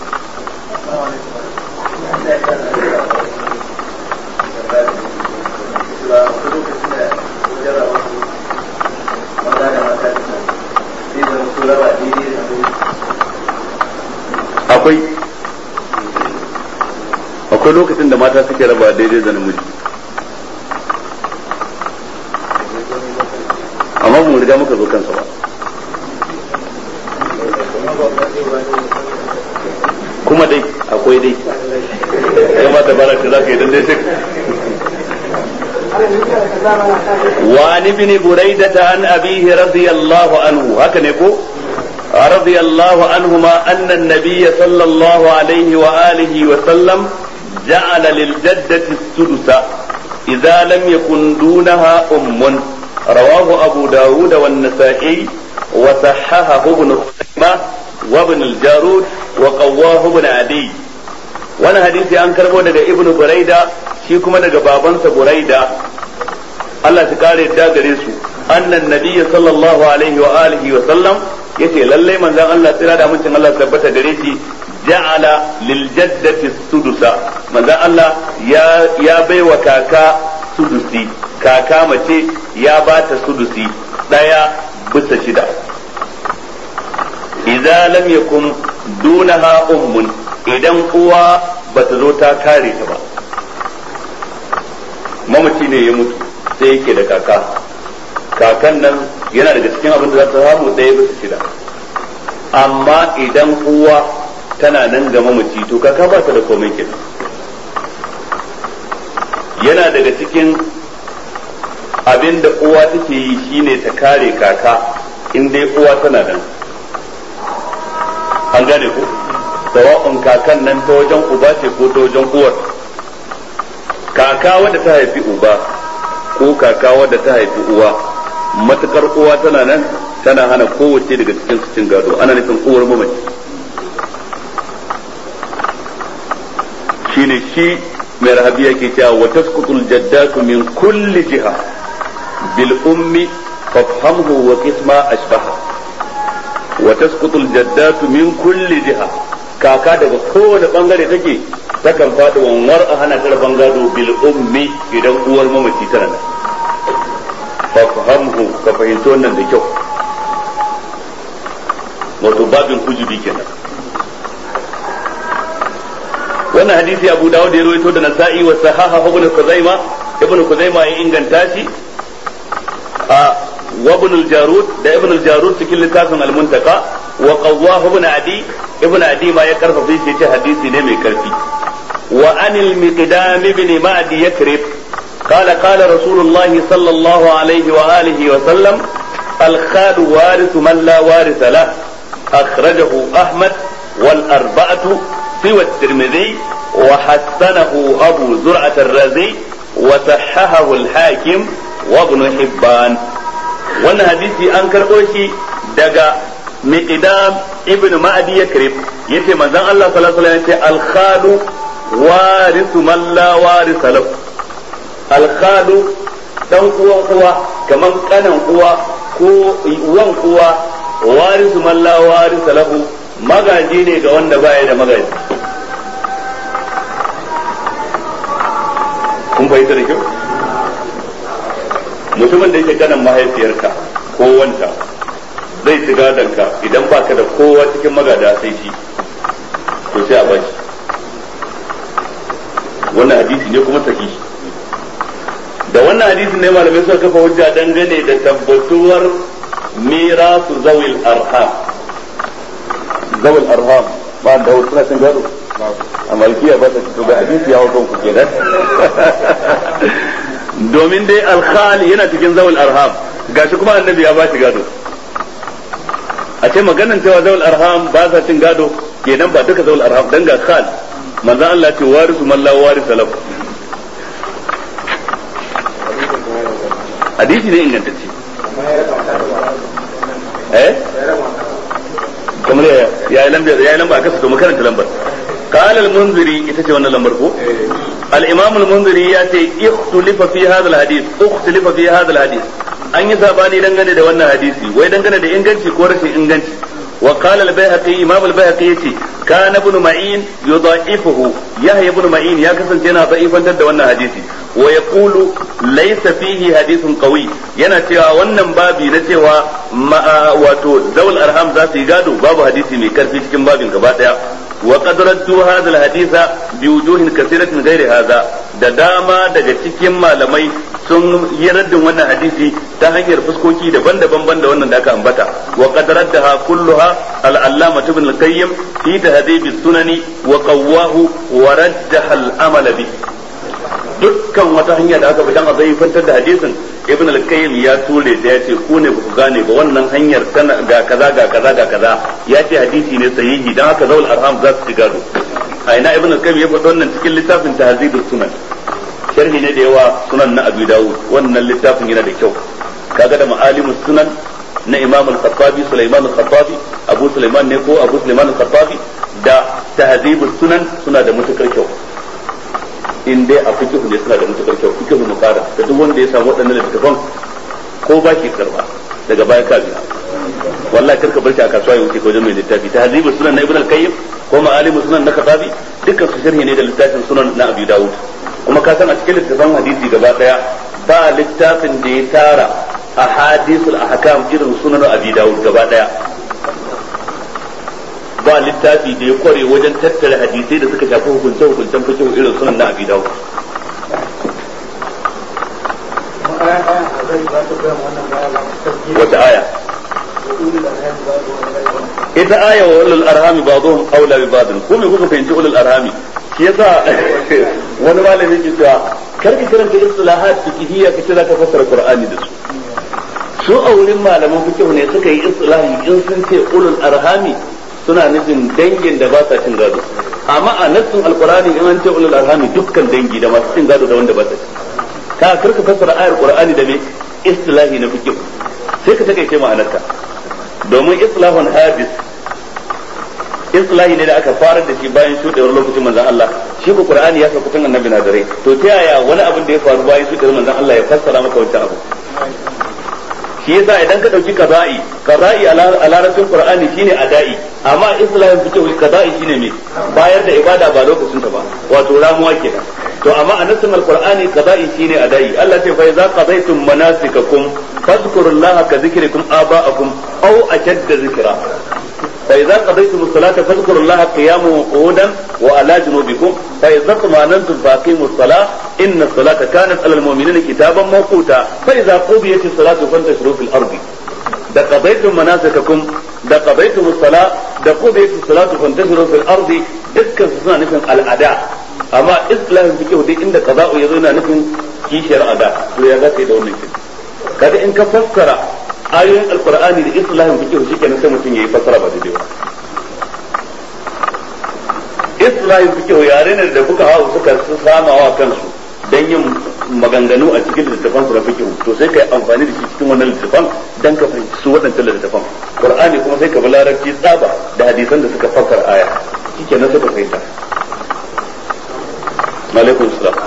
akwai akwai lokacin da mata suke raba daidai da namiji amma mu riga muka zo kansa ba kuma dai akwai dai ya mata baraka za ka yi dan dai sai وعن ابن بريدة عن أبيه رضي الله عنه هكذا رضي الله عنهما أن النبي صلى الله عليه وآله وسلم جعل للجدة السدس إذا لم يكن دونها أم رواه أبو داود والنسائي وصححه ابن خزيمة وابن الجارود وقواه ابن عدي وانا حديثي أنكر daga ابن بريدة shi kuma daga babansa Buraida Allah ta kare da gare su annan nabiyyi sallallahu alaihi wa alihi wa sallam yace lalle manzon Allah tsira da mutum Allah tabbata gare shi ja'ala lil jaddati sudusa manzon Allah ya ya baiwa kaka sudusi kaka mace ya bata sudusi daya bisa shida idza lam yakun dunaha ummun idan uwa bata zo ta kare ta ba mamaci ne ya mutu sai yake da kaka kakan nan yana daga cikin abin da za ta samu ɗaya bisa shida amma idan uwa tana nan ga mamaci to kaka ba ta da komai kenan yana daga cikin abin da uwa take yi shine ta kare kaka in dai uwa tana nan an gane ko sawa'un kakan nan ta wajen uba ce ko ta wajen uwar kaka wadda ta haifi uba ko kaka wadda ta haifi uwa matukar uwa tana nan tana hana kowace daga cikin su cin gado ana nufin uwar mamaci shine shi mai rahabi yake cewa wa tasqutul jaddatu min kulli jiha bil ummi fafhamhu wa qisma ashbaha wa tasqutul jaddatu min kulli jiha kaka daga kowane bangare take takan faɗi wanwar a hana ta rabon gado bil ummi idan uwar mamaci tana nan fa fahamhu ka fahimci wannan da kyau wato babin kujubi kenan wannan hadisi Abu Dawud ya rawaito da Nasa'i wa sahaha Ibn Khuzaima Ibn Khuzaima ya inganta shi a wa Ibn al-Jarud da Ibn al-Jarud cikin littafin al-Muntaka wa qawwahu Ibn Adi ibn adi ma ya karfafa shi ce hadisi ne mai karfi wa anil miqdam ibn ma'di yakrib قال قال رسول الله صلى الله عليه وآله وسلم الخال وارث من لا وارث له أخرجه أحمد والأربعة سوى الترمذي وحسنه أبو زرعة الرازي وصححه الحاكم وابن حبان وانا حديثي أنكر أوشي دقا مقدام ابن معدي يكرب يتي مزان الله صلى الله عليه وسلم يتي الخال وارث من لا وارث له الخال dan uwan uwa kaman kanan uwa ko uwan uwa warisu man la warisa lahu magaji ne ga wanda baya da magaji kun fahimta da kyau mutumin da yake kanan mahaifiyarka ko wanta zai ci gadonka idan baka da kowa cikin magada sai shi to sai a bashi wannan hadisi ne kuma sahihi da wannan hadisin ne malamai suka kafa hujja dangane da tabbatuwar mirasu zawil arham zawil arham ba da wasu suna cin gado a malkiya ba ta fito ga hadisi ya wato ku kenan domin dai alkhali yana cikin zawil arham gashi kuma annabi ya ba shi gado a ce maganan cewa zawil arham ba sa cin gado kenan ba duka zawil arham dan ga khal manzon Allah ce warisu man la warisa lahu hadisi ne ingantacce eh kamar ya ya lamba ya lamba aka so makaranta lambar قال المنذري ita ce wannan lambar ko al-imam al-munziri ya ce ikhtulifa fi hadha al-hadith ikhtulifa fi hadha al-hadith an yi sabani dangane da wannan hadisi wai dangane da inganci ko rashin inganci wa qala al-bayhaqi imam al-bayhaqi yace kana ibn ma'in yudha'ifuhu yahya ibn ma'in ya kasance yana da'ifantar da wannan hadisi wa yaqulu laysa fihi hadithun qawi yana cewa wannan babi na cewa wato zawul arham za su yi gado babu hadisi mai karfi cikin babin gaba daya wa qad raddu hadha alhaditha bi wujuhin kathiratin ghairi hadha da dama daga cikin malamai sun yi raddin wannan hadisi ta hanyar fuskoki daban-daban banda wannan da aka ambata wa qad raddaha kulluha al-allama ibn al-qayyim fi tahdhib as-sunani wa qawwahu wa rajjaha al-amala bi dukkan wata hanya da aka bi dan a zaifantar da hadisin ibn al-qayyim ya ture ta yace ku ne ku gane ba wannan hanyar tana ga kaza ga kaza ga kaza yace hadisi ne sahihi dan haka zawul arham za su ci gado a ina ibn al-qayyim ya faɗa wannan cikin littafin tahzibus sunan sharhi ne da yawa sunan na abi dawud wannan littafin yana da kyau kaga da ma'alimus sunan na imam al-khattabi sulaiman al-khattabi abu sulaiman ne ko abu sulaiman al-khattabi da tahzibus sunan suna da matukar kyau in dai a fikihu ne suna da matukar kyau fikihu mukara da duk wanda ya samu waɗannan littattafan ko ba shi karba daga baya ka biya wallahi karka bar shi a kasuwa ya wuce ko wajen mai littafi tahzibu sunan na ibn al-qayyim ko ma'alimu sunan na katabi dukkan su sharhi ne da littafin sunan na abi dawud kuma ka san a cikin littattafan hadisi gaba daya ba littafin da ya tara ahadithul ahkam irin sunan abi dawud gaba daya ba littafi da ya kware wajen tattara hadisai da suka shafi hukunce hukuncen fikihu irin sunan na abi dawud wata aya ita aya wa ulul arhami ba'dhum awla bi ba'd ko me kuka fahimci ulul arhami shi yasa wani malami ke cewa karki karanta istilahat fiqhiyya kace zaka fassara qur'ani da su su a wurin malaman fiqh ne suka yi istilahi in sun ce ulul arhami suna nufin dangin da ba sa cin gado amma a nassin alqur'ani in an ce ulul arhami dukkan dangi da masu cin gado da wanda ba sa cin ka karka fassara ayar qur'ani da me istilahi na fiqh sai ka takeice ma'anarka domin islahun hadis islahi ne da aka fara da shi bayan shudewar lokacin manzon Allah shi ko qur'ani ya sauka tun annabi na dare to ta yaya wani abin da ya faru bayan shudewar manzon Allah ya fassara maka wancan abu shi yasa idan ka dauki qada'i qada'i a larabcin qur'ani shine ada'i amma islahin fiqh qada'i shine me bayar da ibada ba lokacin ta ba wato ramuwa kenan to amma a nassin alqur'ani qada'i shine ada'i Allah ce fa idza qadaytum manasikakum fadhkurullaha ka dhikrikum aba'akum aw ashadda dhikra فإذا قضيتم الصلاة فاذكروا الله قياما وقعودا وعلى جنوبكم فإذا اطمأننتم فأقيموا الصلاة إن الصلاة كانت على المؤمنين كتابا موقوتا فإذا قضيت الصلاة فانتشروا في الأرض da qadaytum manasikakum da qadaytumus sala da qudiyatuus salatu fantashiru fil ardi dukkan su suna nufin al'ada amma islamin fiqh duk inda qada'u yazo yana nufin kishiyar ada to ya ga sai da wannan kin kada in ka fassara ayoyin alqur'ani da islamin fiqh shikenan sai mutum yayi fassara ba daidai ba islamin fiqh yare ne da kuka hawo suka samawa kansu dan yin maganganu a cikin littafan su na fiqh to sai kai amfani da shi cikin wannan littafan dan ka fahimci su waɗannan littafan qur'ani kuma sai ka bi larabci tsaba da hadisan da suka fassara aya shikenan sai ka fahimta alaikum salam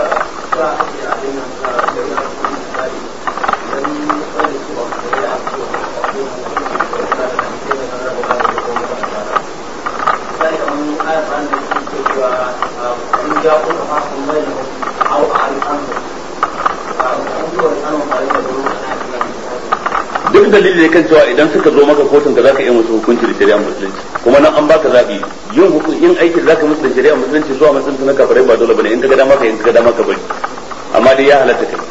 duk dalili ne kan cewa idan suka zo maka kotun ka zaka iya musu hukunci da shari'a musulunci kuma nan an baka zabi yin yin aiki da zaka musu da shari'a musulunci zuwa musulunci na kafirai ba dole bane in ka ga dama ka in ka ga dama ka bari amma dai ya halatta kai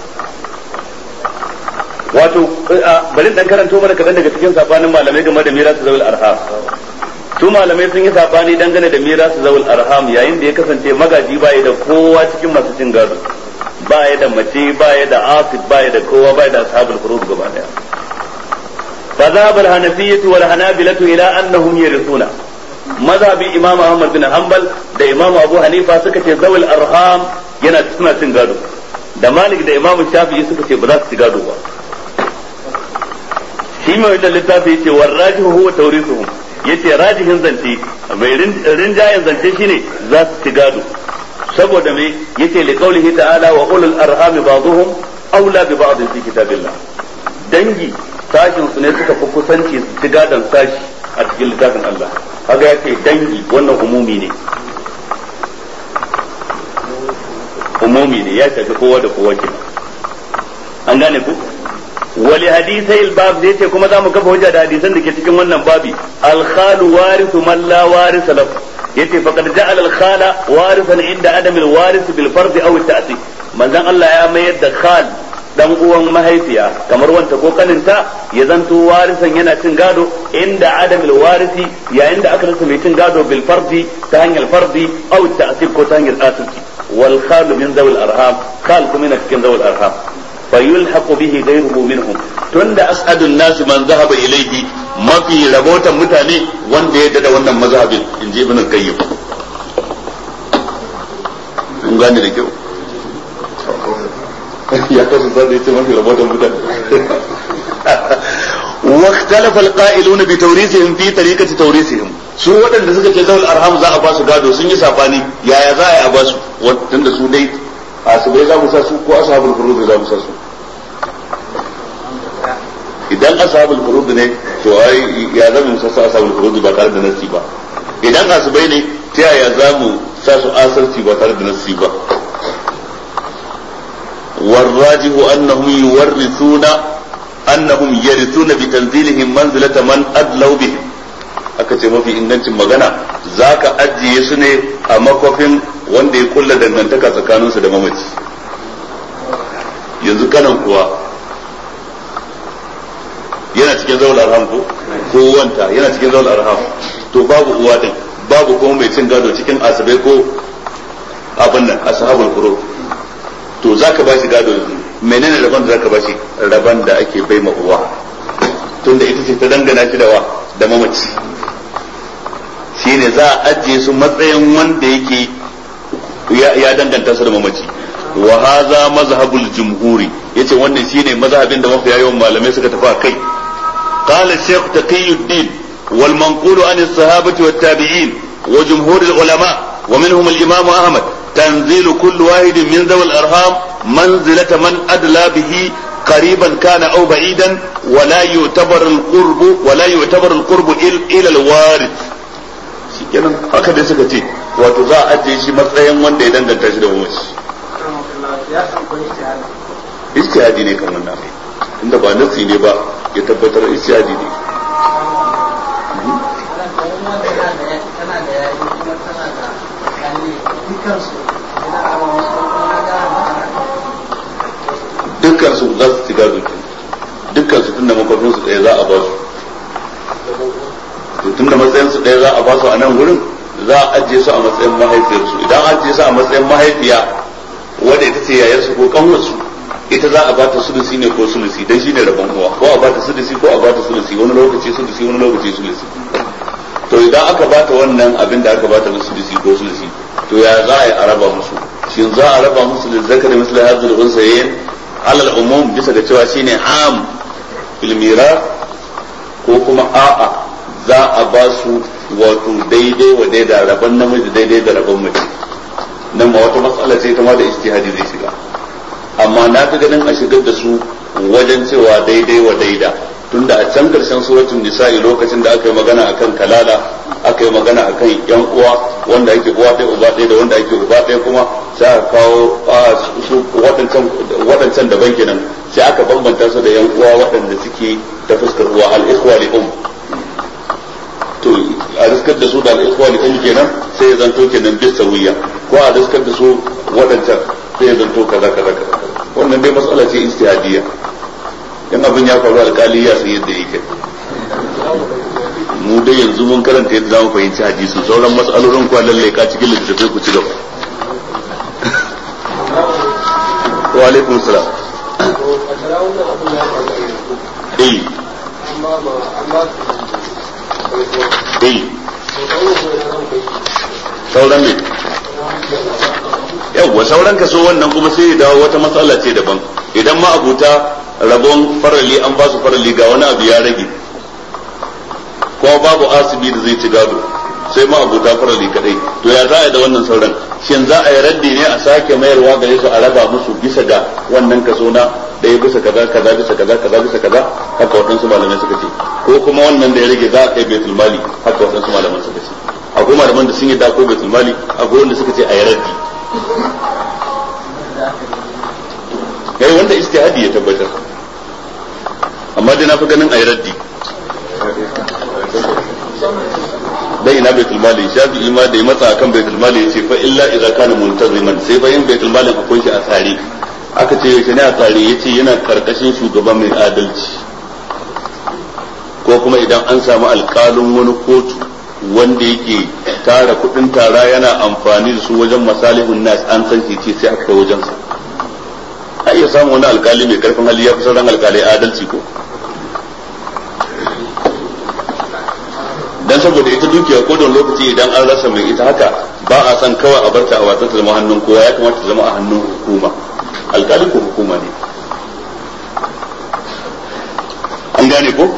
wato bari dan karanto mana kadan daga cikin sabanin malamai game da mirasu zawul arham su malamai sun yi sabani dangane da mirasu zawul arham yayin da ya kasance magaji baya da kowa cikin masu cin gado baya da mace baya da asib baya da kowa baya da ashabul furud gaba daya فذهب الحنفية والحنابلة إلى أنهم يرثون مذهب إمام أحمد بن حنبل ده إمام أبو حنيفة سكت ذوي الأرحام yana suna cin gado da Malik da Imam Shafi'i suka ce ba za su ci gado ba shi mai wannan littafi yace warrajihu huwa tawrithuhum yace rajihin zance mai rinjayen zance shine za su ci gado saboda me yace li qawlihi ta'ala wa ulul arhami ba'dhum aula bi ba'd fi kitabillah dangi sashin su ne suka fi kusanci su ci gadon sashi a cikin littafin Allah kaga yace dangi wannan umumi ne umumi ne ya shafi kowa da kowa kenan an gane ku wali hadisai albab zai ce kuma za mu kafa hujja da hadisan da ke cikin wannan babi alkhalu warithu man la warisa lahu yace faqad ja'ala alkhala warisan inda adam alwaris bil fard aw at-ta'sib manzon Allah ya mayar da khal dan uwan mahaifiya kamar wanta ko kaninta ya zanto warisan yana cin gado inda adam alwarisi yayin da aka rasa mai cin gado bil fardi ta hanyar fardi aw at-ta'sib ko ta hanyar asirci wal khalu min zawil arham khal kuma yana cikin zawil arham فيلحق به غيره منهم تند أسعد الناس من ذهب إليه ما في ربوتا متاني وان دي دادا wannan mazhabin inji ibn al-qayyim kun gane da kyau ya kasu sai yace mafi rabotan mutane واختلف القائلون بتوريثهم في طريقة توريثهم su waɗanda suka ce zawul arham za a ba su gado sun yi safani yaya za a yi a ba su wanda su dai asibai za mu sa su ko ashabul furud za mu sa su idan ashabul furud ne to ai ya zama mu sa su ashabul furud ba tare da nasi ba idan asibai ne ta yaya za mu sa su asarci ba tare da nasi ba warrajihu annahum yuwarrithuna annahum yarithuna bi tanzilihim manzilata man adlaw bihim aka ce mafi ingancin magana zaka ajiye su ne a makofin wanda ya kulla dangantaka tsakaninsu da mamaci yanzu kanan kuwa yana cikin zaul arham ko ko wanta yana cikin zaul arham to babu uwa din babu kuma mai cin gado cikin asabai ko abin nan ashabul furu to zaka ba shi gado yanzu menene rabon da zaka ba shi rabon da ake bai ma uwa tunda ita ce ta dangana shi da wa da mamaci shine za a ajiye su matsayin wanda yake ya danganta su da mamaci wa hadha mazhabul jumhuri yace wannan shine mazhabin da mafiya yawan malamai suka tafi kai qala shaykh taqiyuddin wal manqulu an as-sahabati wat tabi'in wa jumhur al ulama wa minhum al imam ahmad tanzilu kull wahid min dhawi al arham manzilata man adla bihi قريبا كان او بعيدا ولا يعتبر القرب ولا يعتبر القرب الى الوارث shikenan haka dai suka ce wato za a ajiye shi matsayin wanda ya danganta shi da mamaci istihadi ne kan wannan inda ba nasi ne ba ya tabbatar istihadi ne dukkan su za su ci gado dukkan su tunda makwafin su ɗaya za a ba su to tunda matsayin su ɗaya za a ba su a nan gurin za a ajiye su a matsayin mahaifiyarsu idan an ajiye su a matsayin mahaifiya wanda ita ce yayarsu ko kanwarsu ita za a ba ta sulusi ne ko sulusi dan shine rabon uwa ko a ba ta sulusi ko a ba ta sulusi wani lokaci sulusi wani lokaci sulusi to idan aka ba ta wannan abin da aka ba ta sulusi ko sulusi to ya za a yi a raba musu shin za a raba musu da zakari misali hazul unsayin alal umum bisa ga cewa shine am fil miras ko kuma a'a za a ba su wato daidai wa daidai rabon namiji daidai da rabon mace nan ma wata matsala ce ta ma da ijtihadi zai shiga amma na fi ganin a shigar da su wajen cewa daidai wa daida tunda a can karshen suratul nisa'i lokacin da aka yi magana akan kalala aka yi magana akan yan uwa wanda ake uwa ɗaya uba ɗaya da wanda ake uba ɗaya kuma sai aka kawo su waɗancan waɗancan daban kenan sai aka bambanta su da yan uwa waɗanda suke ta fuskar uwa al-ikhwa li um to a riskar da su da al-ikhwa li um kenan sai ya zanto kenan bis sawiya ko a riskar da su waɗancan sai ya zanto kaza kaza kaza wannan dai mas'ala ce ijtihadiyya in abin ya faru alkali ya san yadda yake mu dai yanzu mun karanta yadda zamu fahimci hadisin sauran mas'alolin kwa lalle ka cikin littattafai ku ci gaba wa alaikum salam eh eh sauran ne yawwa sauran kaso wannan kuma sai ya dawo wata matsala ce daban idan ma abuta rabon farali an ba su farali ga wani abu ya rage ko babu asibi da zai ci gado sai ma abuta farali kadai to ya za a yi da wannan sauran shin za a yi raddi ne a sake mayarwa gare su a raba musu bisa ga wannan kaso na ɗaya bisa kaza kaza bisa kaza kaza bisa kaza haka waɗansu malamai suka ce ko kuma wannan da ya rage za a kai baitul mali haka waɗansu malaman suka ce akwai malaman da sun yi da ko baitul mali akwai wanda suka ce a yi raddi yayi wanda ijtihadi ya tabbatar amma dai na fi ganin ayi raddi dai ina baitul mali shafi ima da ya matsa akan baitul mali yace fa illa idza kana muntaziman sai bayan baitul mali akwai shi a tsare aka ce yace ne a tsare yace yana karkashin shugaban mai adalci ko kuma idan an samu alƙalin wani kotu wanda yake tara kudin tara yana amfani da su wajen masalihun nas an san shi ce sai aka kai wajen sa a iya samu wani alkali mai karfin hali ya fi sauran alkalai adalci ko dan saboda ita dukiya ko don lokaci idan an rasa mai ita haka ba a san kawai a barta a watsa ta zama hannun kowa ya kamata ta zama a hannun hukuma alkali ko hukuma ne an gane ko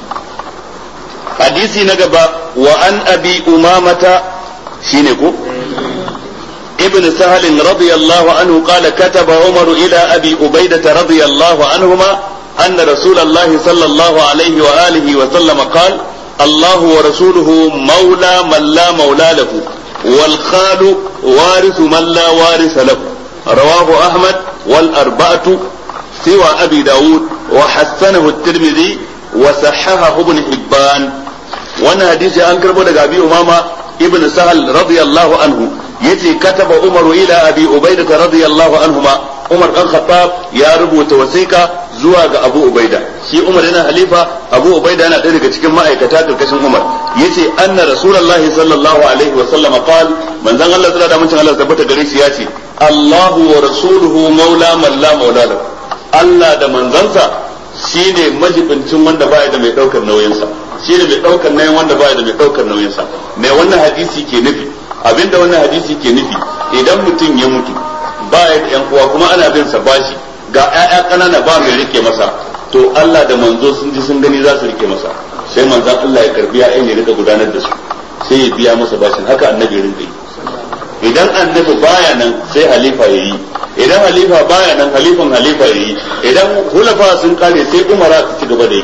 hadisi na gaba wa an abi umamata shine ko ابن سهل رضي الله عنه قال كتب عمر إلى أبي عبيدة رضي الله عنهما أن رسول الله صلى الله عليه وآله وسلم قال الله ورسوله مولى من لا مولى له والخال وارث من لا وارث له رواه أحمد والأربعة سوى أبي داود وحسنه الترمذي وصححه ابن حبان وانا حديث أنكر بودك أبي أمامة ابن سهل رضي الله عنه yace kataba Umar ila Abi Ubaida radiyallahu anhuma Umar dan Khattab ya rubuta wasiqa zuwa ga Abu Ubaida shi Umar yana halifa Abu Ubaida yana ɗaya daga cikin ma'aikata karkashin Umar yace anna Rasulullahi sallallahu alaihi wa sallam qal manzon Allah sallallahu alaihi wa sallam tabbata gare shi yace Allahu wa rasuluhu maula man la maula lahu Allah da manzansa shine majibincin wanda baya da mai daukar nauyinsa shine mai daukar nauyin wanda baya da mai daukar nauyinsa me wannan hadisi ke nufi abinda wannan hadisi ke nufi idan mutum ya mutu ba ya da yan uwa kuma ana bin sa bashi ga ƴaƴa kanana ba mai rike masa to Allah da manzo sun ji sun gani za su rike masa sai manzon Allah ya karbi ƴaƴan ya rika gudanar da su sai ya biya masa bashin haka annabi ya rinka yi idan annabi baya nan sai halifa ya yi idan halifa baya nan halifan halifa ya yi idan hulafa sun kare sai umara su ci gaba da yi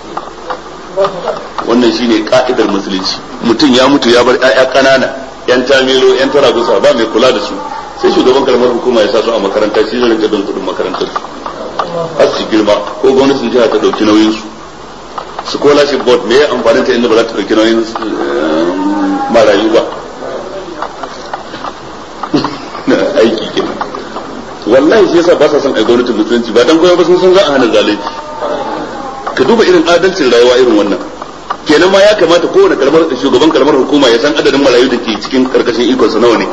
wannan shine ka'idar musulunci mutum ya mutu ya bar ƴaƴa kanana yan tamilo yan taragusa ba mai kula da su sai shugaban karamar hukuma ya sa su a makaranta shi zai rinka bin kudin makarantar su har su girma ko gwamnatin jiha ta dauki nauyin su scholarship board me ya amfani ta inda ba za ta dauki nauyin marayu ba aiki kenan wallahi shi yasa ba sa son ai gwamnatin musulunci ba dan koyo ba sun san za a hana zalunci ka duba irin adalcin rayuwa irin wannan kenan ma ya kamata kowane karamar shugaban karamar hukuma ya san adadin marayu da ke cikin karkashin ikon sa nawa ne,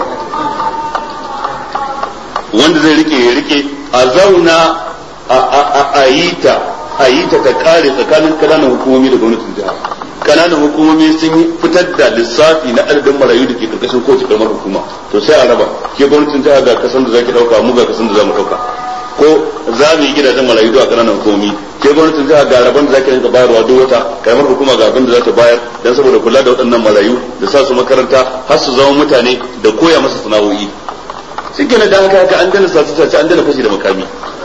wanda zai rike ya rike a zauna a yi ta a yi ta ta kare tsakanin kananan hukumomi da gwamnatin jiha. Kananan hukumomi sun yi fitar da lissafi na adadin marayu da ke karkashin kowace karamar hukuma, to sai a raba, ke gwamnatin jiha ga kasan da zaki dauka, mu ga kasan da zamu dauka, ko za mu yi gidajen marayu a kananan hukumomi, ke gwamnatin jiha ga rabon da zaki rinka bayarwa duk wata, karamar hukuma ga abin da za ta bayar dan saboda kula da waɗannan marayu da sa su makaranta har su zama mutane da koya masa sana'o'i. shi kenan da haka haka an dana sace-sace an dana fashi da makami.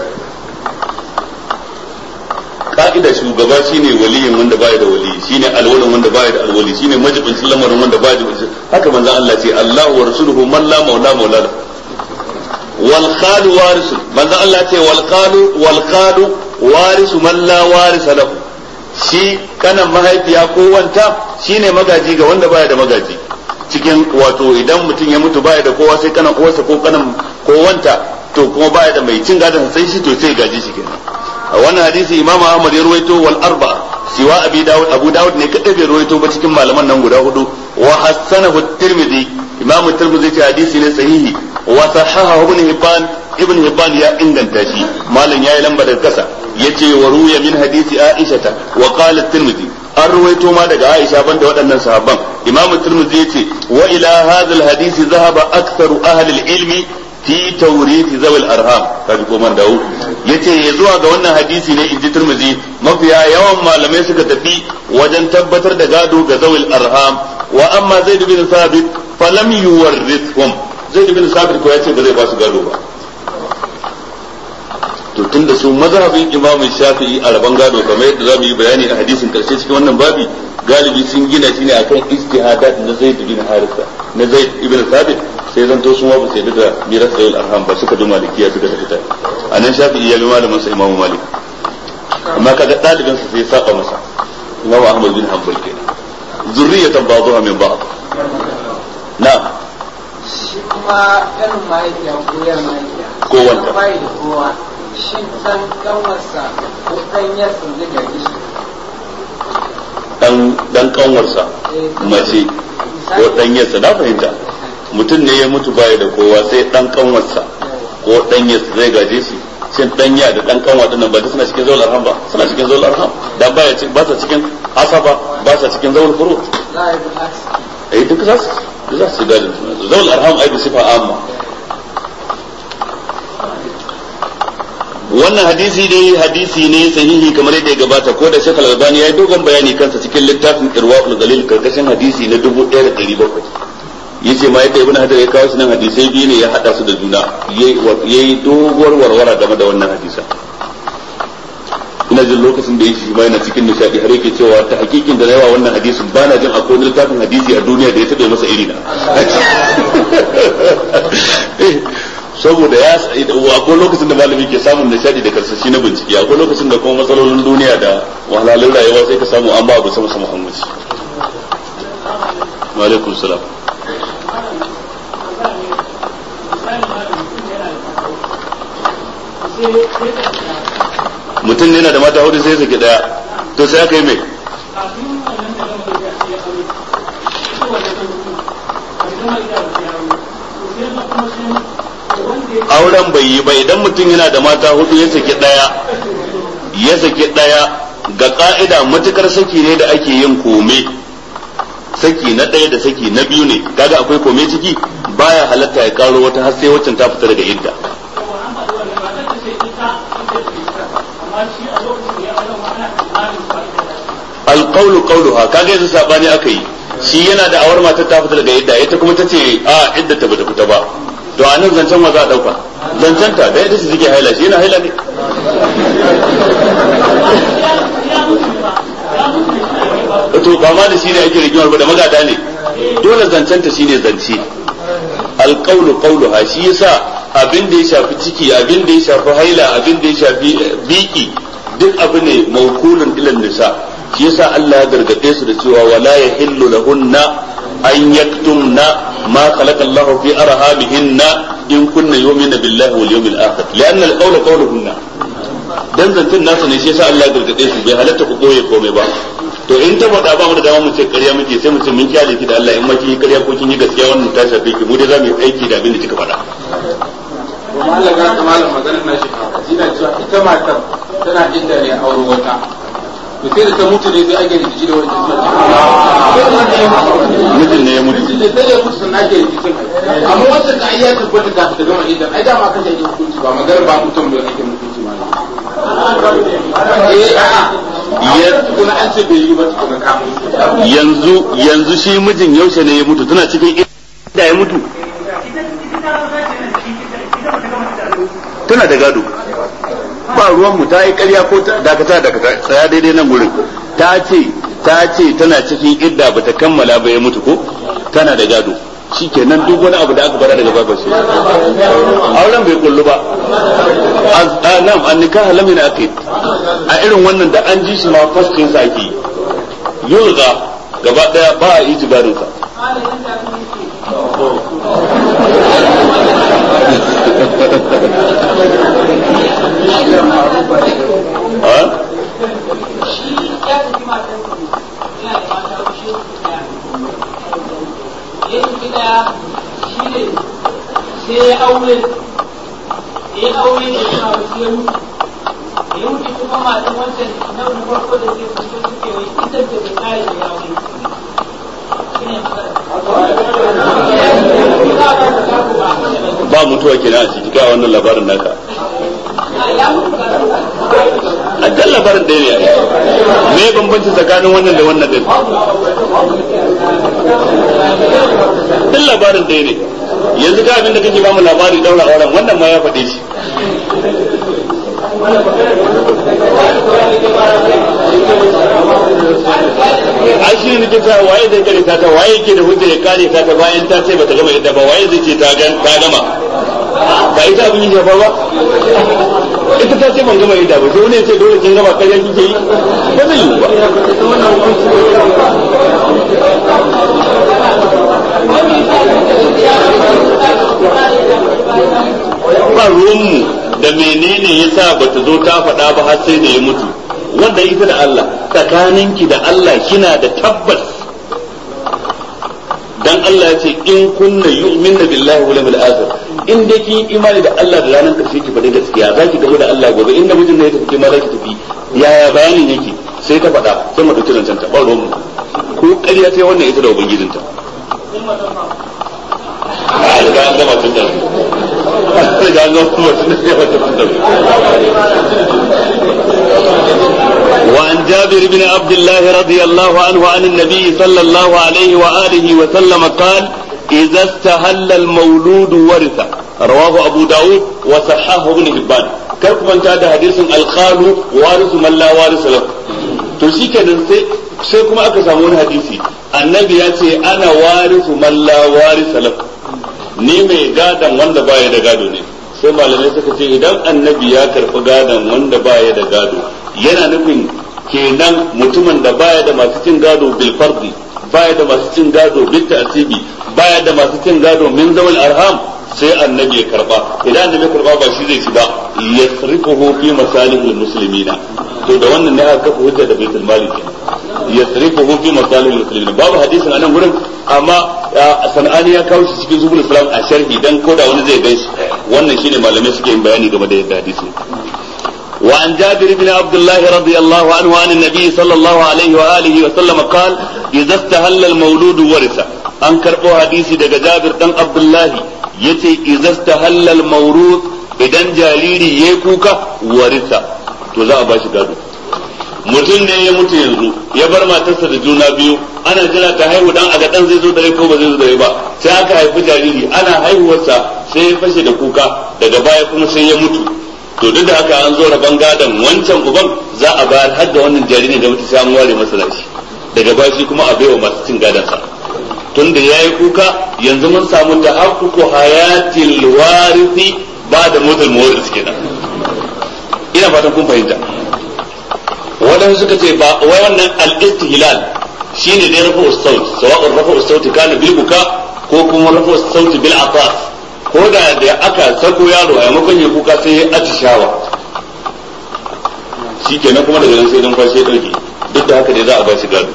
ka'ida shugaba shine waliyin wanda baya da wali, shine alwalin wanda baya da alwali, shine majibincin lamarin wanda baya da wali. Haka manzon Allah ce Allahu wa rasuluhu man la maula maula wal khalu warisu, manzon Allah ce wal khalu wal khalu warisu man la warisa lahu. Shi kanan mahaifiya ko wanta shine magaji ga wanda baya da magaji. Cikin wato idan mutum ya mutu baya da kowa sai kanan uwarsa ko kanan ko wanta, to kuma baya da mai cin gadon sai shi, to sai gaji shi kenan. a wannan hadisi Imam Ahmad ya ruwaito wal arba'a siwa Abi Dawud Abu Dawud ne kadai bai ruwaito ba cikin malaman nan guda hudu, wa hasanahu at-Tirmidhi Imam at-Tirmidhi ce hadisi ne sahihi, wa sahahahu Ibn Hibban Ibn Hibban ya inganta shi, malam yayi lamba da kasa yace wa ruya min hadisi Aisha wa qala at-Tirmidhi an ruwaito ma daga Aisha banda waɗannan sahabban. Imam at-Tirmidhi yace wa ila hadha al-hadisi dhahaba aktharu ahli al-ilmi fi tawrith zawil arham, kaji ko man dawo yace ya zuwa ga wannan hadisi ne inji Tirmidhi mafiya yawan malamai suka tafi wajen tabbatar da gado ga zawil arham. Wa amma Zaid bin Thabit falam yuwarrithhum, Zaid bin Thabit ko yace ba zai ba su gado ba. To tunda su mazhabin Imam Shafi'i a raban gado kamar yadda zamu yi bayani a hadisin karshe cikin wannan babi, galibi sun gina shi ne akan ijtihadat na Zaid bin Haritha na Zaid ibn Thabit, sai zan to su ma ba sai da miras zawil arham ba, suka bi malikiya suka tafi ta anan Shafi'i ya bi malamin sa Imam Malik, amma kaga dalibin sa sai saba masa Imam Ahmad bin Hanbal kenan, zurriyatan ba'dha min ba'd. na'am shi kuma ɗan mahaifiya ko yar mahaifiya ko wanda bai da kowa, shi dan kanwarsa ko dan yarsa zai gaji shi, dan dan kanwarsa mace ko dan yarsa, na fahimta. Mutum ne ya mutu baya da kowa sai dan kanwarsa ko dan yarsa zai gaje shi, shin dan ya da dan kanwa dinnan ba suna cikin zawul arham ba? Suna cikin zawul arham, dan baya ba sa cikin asaba, ba sa cikin zawul furu. za a yi bil'aks. eh duk za su za su gadin su zawul arham ai bi sifa amma. Wannan hadisi dai hadisi ne sahihi kamar yadda ya gabata, ko da Sheikh Al-Albani ya yi dogon bayani kansa cikin littafin Irwaul Ghalil karkashin hadisi na dubu ɗaya da ɗari bakwai. Yace ma yadda Ibn Hajar ya kawo shi nan hadisai biyu ne ya hada su da juna, yayi doguwar warwara game da wannan hadisan. Ina jin lokacin da yake shi ma yana cikin nishadi har yake cewa ta hakikin da yawa wannan hadisin ba na jin akwai littafin hadisi a duniya da ya taɓa masa iri na. Saboda ya akwai lokacin da malami ke samun nishadi da karsashi na bincike, akwai lokacin da kuma matsalolin duniya da wahalhalun rayuwa sai ka samu an ba abu sama sama hannuci. Wa alaikum salam. Mutum ne yana da mata hudu sai sake daya, to sai aka yi mai auren bai yi ba. Idan mutum yana da mata hudu ya saki daya ya saki daya ga ka'ida matukar saki ne da ake yin kome, saki na daya da saki na biyu ne, kaga akwai kome ciki, baya halatta ya karo wata har sai waccan ta fita daga idda. alqawlu qawluha, kaga yanzu sabani aka yi, shi yana da awar matar ta fita daga idda, ita kuma tace a idda ta bata fita ba, to a nan zancen wa za a dauka? Zancen ta da ita su suke haila, shi yana haila ne. to ba ma da shi ne ake rigimar ba, da magada ne, dole zancen ta shine zance. alqawlu qawluha, shi yasa abin da ya shafi ciki, abin da ya shafi haila, abin da ya shafi biki, duk abu ne mawkulun ilan nisa. Shi yasa Allah ya gargade su da cewa wala yahillu lahunna an yaktumna ma khalaqa Allah fi arhamihinna in kunna yu'minu billahi wal yawmil akhir, lianna al-qawla qawluhunna. Dan zancin nasu ne, shi yasa Allah ya gargade su bai halatta ku koye komai ba. to in ta faɗa ba mu da dama mu ce ƙarya muke sai mu ce mun kyale ki da Allah in ma kin yi ƙarya ko kin yi gaskiya wannan ta shafe ki mu dai za mu yi aiki da abin da kika faɗa kuma Allah ga ta malam maganar nashi ina cewa ita matar tana inda ne aure wata to sai da ta mutu ne sai ake rikici da wani mijin ne ya mutu mijin ne sai ya mutu sannan ake rikici amma wacce ta iya tabbata ta ta gama idan ai dama kace ake hukunci ba maganar ba mutum da ake hukunci ma yanzu yanzu shi mijin yaushe ne ya mutu tana cikin da ya mutu tana da gado ba ruwan mu ta yi ƙarya ko dakata dakata tsaya daidai nan gurin ta ce ta ce tana cikin idda bata kammala ba ya mutu ko tana da gado shikenan duk wani abu da aka fara daga babar shi auren bai kullu ba nam an nikah lam yaqid a irin wannan da an ji shi ma faskin sa ake yulga gaba daya ba a itibarin sa yanki daya shi ne sai ya aure ya aure da suna wasu ya mutu ya mutu kuma matan wancan na wani farko da ke kusa suke wai ita da bai kare da ya aure ba mutuwa kenan a ciki ga wannan labarin naka a kan labarin ɗaya ne me bambanci tsakanin wannan da wannan din duk labarin ɗaya ne yanzu ga abin da kake ba mu labari daura auren wannan ma ya faɗe shi ai shi ne kita waye zai kare ta waye yake da hujja ya kare ta ta bayan ta ce bata gama yadda ba waye zai ce ta gama ba ita abin yi shafa ba ita ta ce ban gama yadda ba sai wani ya ce dole kin gama kai kike yi ba zai yi ba ba ruwanmu da menene yasa bata zo ta faɗa ba har sai da ya mutu wanda ita da Allah tsakaninki da Allah kina da tabbas dan Allah ya ce in kunna yu'minu billahi wal yawmil akhir in dai kin imani da Allah da ranar karshe ki faɗi gaskiya zaki gamu da Allah gobe inda mijin ne ya tafi ma zaki tafi yaya bayanin yake sai ta faɗa sai mu dauki zancen ta ba ruwanmu ko ƙarya sai wannan ita da ubangijinta a riga an gama tun da riga an gama tun da وعن جابر بن عبد الله رضي الله عنه عن النبي صلى الله عليه وآله وسلم قال إذا استهل المولود ورثه رواه أبو داود وصححه ابن حبان كيف من كان حديث الخال وارث من لا وارث له to shikenan sai sai kuma aka samu wani hadisi annabi ya ce ana warisu man la warisa lahu ni mai gadan wanda baya da gado ne sai malamai suka ce idan annabi ya karɓi gadan wanda baya da gado yana nufin kenan mutumin da baya da masu cin gado bil fardi baya da masu cin gado bil ta'sibi baya da masu cin gado min zawal arham sai annabi ya karba idan annabi ya karba ba shi zai ci ba yasrifuhu fi masalihil muslimina to da wannan ne aka kafa hujja da baitul mali yasrifuhu fi masalihil muslimina babu hadisin anan gurin amma sanani ya kawo shi cikin zubul islam a sharhi dan koda wani zai gaishe wannan shine malamai suke yin bayani game da yadda hadisi وعن جابر بن عبد الله رضي الله عنه عن النبي صلى الله عليه وآله وسلم قال إذا استهل المولود ورثه أنكر حديثي دقى جابر بن عبد الله يتي إذا استهل المولود إذن جاليري يكوكا ورثه تزا باش قادو mutum ne ya mutu yanzu ya bar matarsa da juna biyu ana jira ta haihu dan aga dan zai zo da rai ko ba zai zo da rai ba sai aka haifi jariri ana haihuwarsa sai ya fashe da kuka daga baya kuma sai ya mutu to duk da haka an zo rabon gadon wancan uban za a bayar har da wannan jariri da mutu sai an ware masa lashi daga baya shi kuma a baiwa masu cin gadon sa tunda yayi kuka yanzu mun samu tahaqququ hayatil warithi ba da mutul muwarris kenan ina fatan kun fahimta wadanda suka ce ba wai wannan al-istihlal shine dai rafu as-saut sawa'un rafu as-saut kana bil buka ko kuma rafu as-saut bil atas ko da da aka sako yaro a yamakon ya kuka sai ya atishawa shikenan kuma daga nan sai dan kwashe dauke duk da haka dai za a ba shi gado.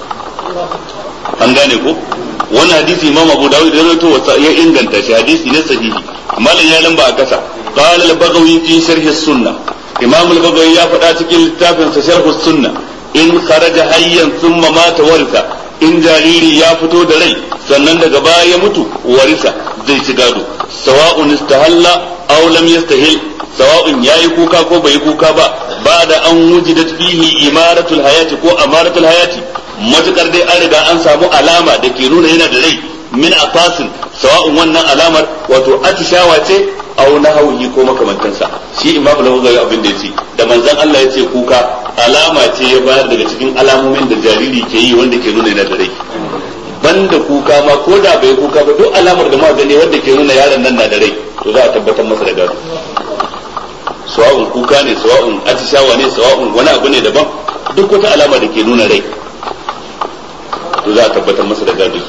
An gane ko wannan hadisi Imam Abu Dawud ya rawaito wa ya inganta shi, hadisi ne sahihi. Malam ya lamba a kasa qala al-Baghawi fi sharh as-sunnah, Imam al-Baghawi ya faɗa cikin littafin sa sharh as-sunnah, in kharaja hayyan thumma mata warisa, in jariri ya fito da rai sannan daga baya ya mutu warisa zai ci gado, sawa'un istahalla aw lam yastahil, sawa'un yayi kuka ko bai kuka ba, ba da an wujidat fihi imaratul hayati ko amaratul hayati, matukar dai an riga an samu alama da ke nuna yana da rai min afasin, sawa'un wannan alamar wato atishawa ce aw nahawi ko makamantansa. Shi imamu Nawawi abin da yace da manzon Allah yace kuka alama ce ya bayar daga cikin alamomin da jariri ke yi wanda ke nuna yana da rai, banda kuka ma ko da bai kuka ba duk alamar da ma gani wanda ke nuna yaron nan na da rai to za a tabbatar masa da gado. Sawa'un kuka ne, sawa'un atishawa ne, sawa'un wani abu ne daban, duk wata alama da ke nuna rai to za a tabbatar masa da gado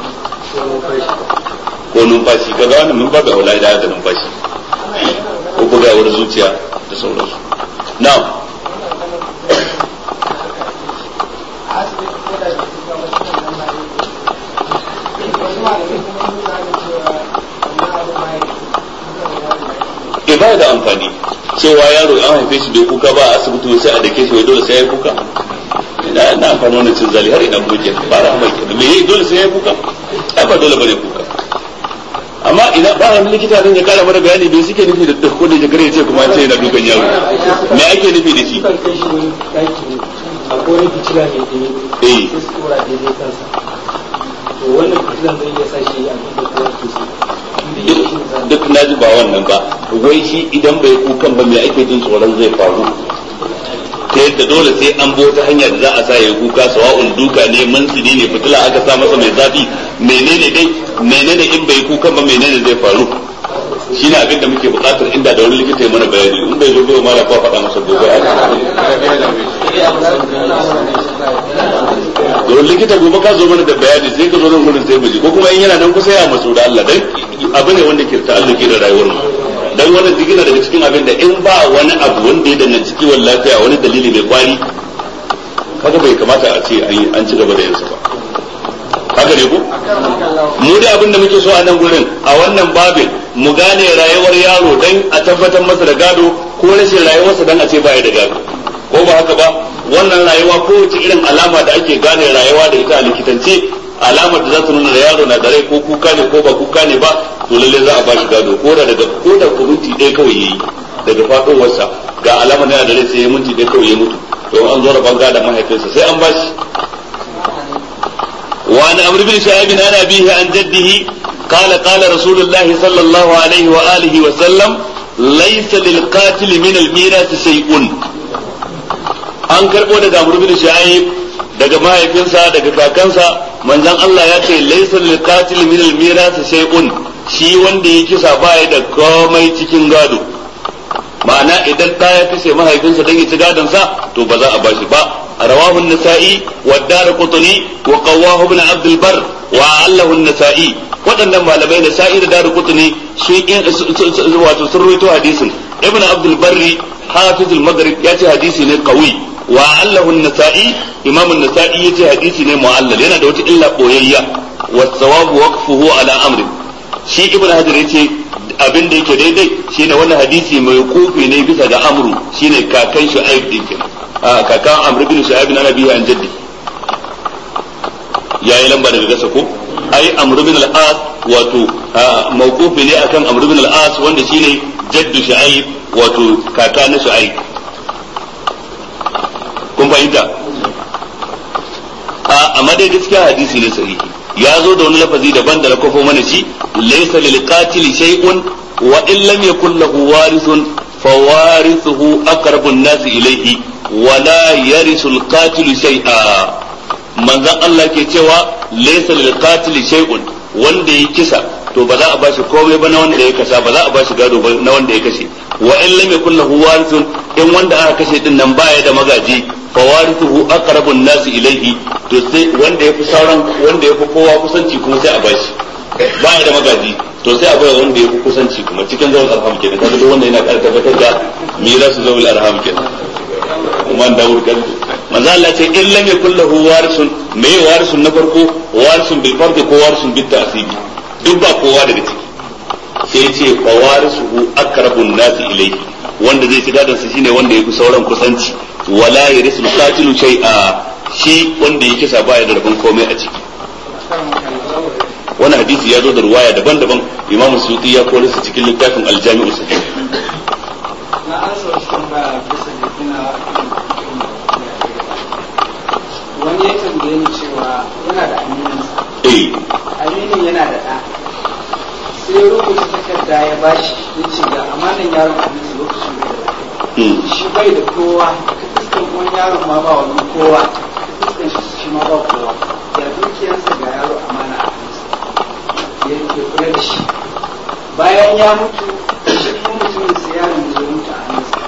ko numfashi. Ga wannan mun ba ga wala da da numfashi ko bugawar zuciya da sauransu. Na'am. ke ba da amfani cewa yaro an haife shi bai kuka ba a asibiti sai a dake shi wai dole sai ya yi kuka. ina ina amfani wannan cin zali har ina goge ba ra mai me yi dole sai ya yi kuka, ai ba dole bane kuka. amma ina ba wani likita din ya kara mana bayani bai suke nufi da dukko da jikare ya ce kuma ce yana dukan yaro, me ake nufi da shi? akwai fitila mai dini eh sai su tura daidai kansa, to wannan fitilan zai iya sa shi abin da kowa ke so. Duk naji ba wannan ba, wai shi idan bai kukan ba me ake jin tsoron zai faru, ta yadda dole sai an bi wata hanya da za a sa ya kuka, sawa'un duka ne, mansidi ne, fitila aka sa masa mai zafi, menene dai menene in bai kukan ba menene zai faru, shi ne abin da muke buƙatar inda da wani likita ya mana bayani, in bai zo bai mala ko faɗa masa gobe a don likita gobe ka zo mana da bayani sai ka zo nan gurin sai miji, ko kuma in yana nan kusa ya masu da Allah dan abu ne wanda ke ta'alluki da rayuwar mu, dan wannan digina daga cikin abin da in ba wani abu wanda ya danganci kiwon lafiya wani dalili mai kwari kaga bai kamata a ce an ci gaba da yin sa ba. haka ne ko mu da abin da muke so a nan gurin a wannan babin mu gane rayuwar yaro dan a tabbatar masa da gado ko rashin rayuwarsa dan a ce baya da gado, ko ba haka ba. wannan rayuwa ko wace irin alama da ake gane rayuwa da ita a likitance, alamar da za ta nuna da yaro na da rai ko kuka ne ko ba kuka ne ba, to lalle za a ba shi gado ko da daga ko da minti ɗaya kawai yayi daga faɗowarsa ga alamar yana da rai sai ya minti ɗaya kawai ya mutu, to an zo rabon gadon mahaifinsa sai an ba shi. وعن عمرو بن شعيب عن أبيه عن جده قال قال رسول الله صلى الله عليه وآله وسلم ليس للقاتل من الميراث شيء. an karɓo daga Amr bin Shu'aib daga mahaifinsa daga kakansa manzon Allah ya ce laysa lil qatil min al miras shay'un, shi wanda ya kisa baya da komai cikin gado, ma'ana idan da ya kashe mahaifinsa dan ya ci gadon sa to ba za a bashi ba. rawahu an-nasa'i wa ad-darqutni wa qawahu ibn abd al-barr wa allahu an-nasa'i, waɗannan malamai nasa'i da darqutni sun wato sun rawaito hadisin. ibn abd al-barr hafiz al-maghrib ya ce hadisi ne qawi, wa allahu an-nasa'i imam an-nasa'i ya ce hadisi ne mu'allal, yana da wata illa boyayya, wa thawabu waqfuhu ala amri. shi ibn hajar yace abin da yake daidai shine wannan hadisi mai kofi ne bisa ga amru, shine kakan shu'aib din kenan, a kakan amr bin shu'aib na nabi an jaddi yayi lamba daga gasa ko ai amr bin al-as wato mawqufi ne akan amr bin al-as wanda shine jaddu shu'aib wato kaka na shu'aib. kun fahimta? a amma dai gaskiya hadisi ne sahihi, ya zo da wani lafazi daban da rakofo mana shi, laysa lil qatil shay'un wa in lam yakul lahu warithun fa warithuhu aqrabu an-nas ilayhi wa la yarithu al-qatil shay'a. manzon Allah ke cewa laysa lil qatil shay'un, wanda ya kisa to ba za a bashi komai ba na wanda ya kasa, ba za a bashi gado ba na wanda ya kashe. wa in lam yakul lahu warithun, in wanda aka kashe din nan baya da magaji, fa warithuhu aqrabu an-nas ilayhi, to sai wanda yafi sauran wanda yafi kowa kusanci kuma sai a bashi, baya da magaji to sai a bai wanda yafi kusanci kuma cikin zawul arham kenan. kaga duk wanda yana ƙara tabbatar da mirasu zawul arham kenan. kuma da wurkan manzo Allah ce in lam yakul lahu warisun me warisun na farko warisun bil fardi ko warisun bil ta'sibi duk ba kowa daga ciki sai ya ce fa warisuhu aqrabun nasi ilayhi wanda zai ci gadon sa shine wanda yafi sauran kusanci wala yarisul qatilu shay'a shi wanda yake kisa baya da rabon komai a ciki wannan hadisi ya zo da ruwaya daban-daban Imam Suyuti ya kore su cikin littafin Al-Jami'u Sahih na an so shi ba bisa da kina wani ya tambaye ni cewa yana da aminin eh aminin yana da ɗa sai rubuta takarda ya bashi ya ce ga amanan yaron abinci lokacin da ya shi bai da kowa fuskan wani yaron ma ba wani kowa fuskan shi shi ma ba kowa ya dukiyarsa ga yaro amana abinci ya kula da shi bayan ya mutu shi kuma mutumin sai yaron da ya mutu a hannunsa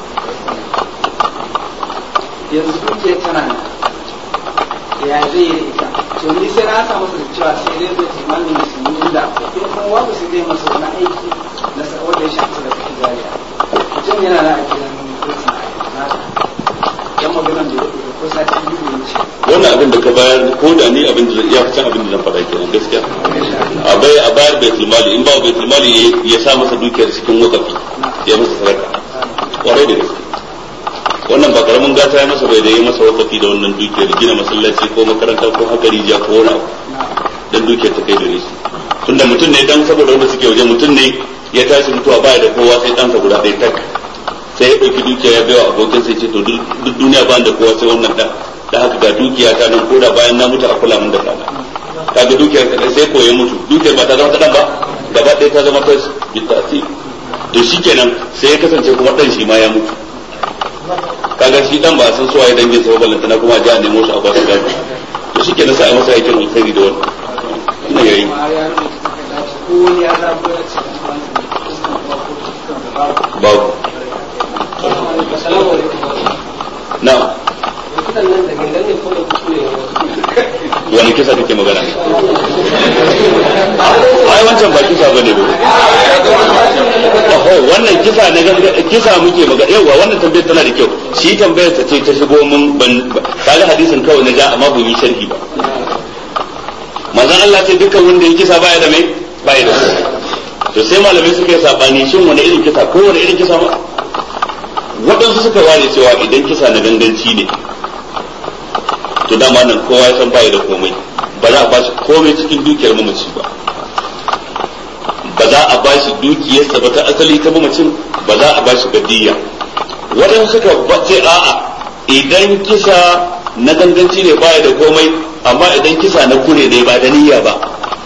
yanzu dukiyar tana nan ya zai yi ita to ni sai na samu da cewa sai dai zai tsammanin musulmi da in kuma babu sai dai masa wani aiki na sa'o da ya shafi da kake jariya mutum yana na a gidan kursin a na yan maganan da ya ko sati biyu ne ce wannan abin da ka bayar ko da ni abin da ya fi can abin da zan faɗa kenan gaskiya a bai a bayar baitul mali in ba baitul mali ya sa masa dukiyar cikin wakafi ya masa sadaka kwarai da gaske wannan ba karamin gata ya masa bai da yi masa wakafi da wannan dukiyar gina masallaci ko makaranta ko haka rijiya ko wani abu dan dukiyar ta kai gare shi tunda mutum ne dan saboda wanda suke waje mutum ne ya tashi mutuwa baya da kowa sai ɗansa guda ɗaya tak sai ya ɗauki dukiya ya baiwa abokin sai ce to duk duniya ba da kowa sai wannan ɗan da haka ga dukiya ta nan koda bayan na mutu a kula min da ɗana kaga dukiyar ka sai ko ya mutu dukiyar ba ta zama ta ɗan ba gaba ɗaya ta zama ta bitasi to shikenan sai ya kasance kuma ɗan shi ma ya mutu kaga shi dan ba a san suwa ya dangin sa ballanta na kuma ji a nemo shi a ba su gado to shi kenan sai a masa aikin alkhairi da wannan ina yayi babu na wani kisa kake magana ai wancan ba kisa bane ba oh wannan kisa ne kisa muke magana yawa wannan tambayar tana da kyau shi tambayar ta ce ta shigo mun ban kaga hadisin kawai na ja amma ban yi sharhi ba manzon Allah ce dukkan wanda ya kisa baya da mai baya da to sai malamai suka yi sabani shin wani irin kisa ko wani irin kisa ma waɗansu suka ware cewa idan kisa na ganganci ne to dama nan kowa ya san baya da komai ba za a ba shi komai cikin dukiyar mamaci ba ba za a ba shi dukiyarsa ba ta asali ta mamacin ba za a ba shi gadiyya waɗansu suka ce a'a idan kisa na ganganci ne baya da komai amma idan kisa na kure ne ba da niyya ba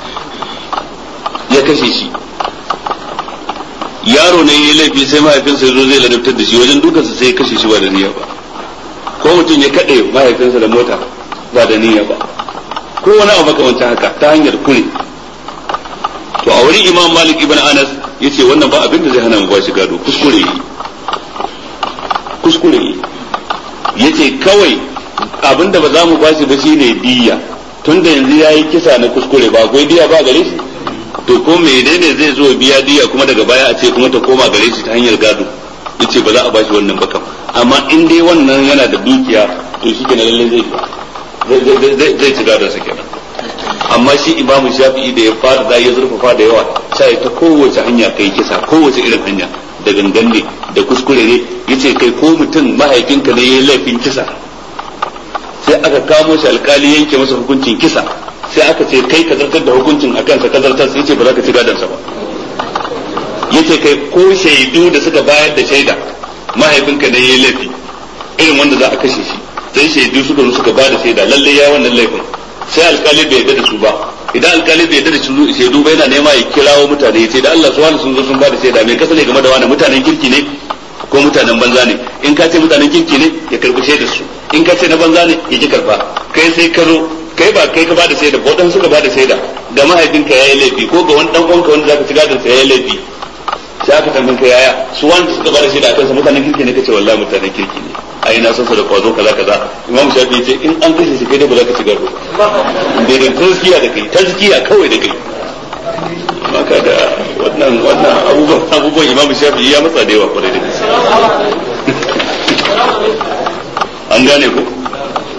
ya kashe shi yaro ne ya laifi sai mahaifinsa ya zo zai ladabtar da shi wajen dukansa sai ya kashe shi ba da niyya ba ko mutum ya kaɗe mahaifinsa da mota ba da niyya ba ko wani abu makamancin haka ta hanyar kure to a wurin imam malik ibn anas ya ce wannan ba abin da zai hana mu ba shi gado kuskure yi kuskure yi ya ce kawai abin da ba za mu ba shi ba shi ne diya tun da yanzu ya yi kisa na kuskure ba akwai diya ba gare shi to ko menene zai zo biya diya kuma daga baya a ce kuma ta koma gare shi ta hanyar gado ya ce ba za a ba shi wannan ba kam amma in dai wannan yana da dukiya to shi kenan lallai zai zai ci gadon sa kenan amma shi imamu shafi'i da ya fara da ya zurfafa da yawa sai ta kowace hanya kai kisa kowace irin hanya da gangan ne da kuskure ne yace kai ko mutum mahaifinka ne yayin laifin kisa sai aka kamo shi alkali yanke masa hukuncin kisa sai aka ce kai ka zartar da hukuncin akan sa ka zartar sai yace ba za ka ci gadon sa ba yace kai ko shaidu da suka bayar da shaida mahaifinka ne yayin laifi irin wanda za a kashe shi sai shaidu suka zo suka ba da shaida lalle ya wannan laifin sai alkali bai yarda da su ba idan alkali bai yarda da su shaidu ba yana nema ya kirawo mutane ya ce da Allah su wani sun zo sun ba da shaida mai kasa ne game da wani mutanen kirki ne ko mutanen banza ne in ka ce mutanen kirki ne ya karbi shaidar su in ka ce na banza ne ya ki karba kai sai ka zo kai ba kai ka ba da shaida ba wadansu suka ba da shaida ga mahaifinka yayi laifi ko ga wani dan uwanka wanda zaka ci gadon sa yayi laifi sai aka tambaye ka yaya su wanda suka ba da shaida akan sa mutanen kirki ne kace wallahi mutanen kirki ne ai na san sa da kwazo kaza kaza imam shafi yace in an kashe shi kai dai ba za ka ci gado da da tazkiya da kai tazkiya kawai da kai maka da wannan wannan abubuwan abubuwan imam shafi ya matsa da yawa kwarai da gaske an gane ko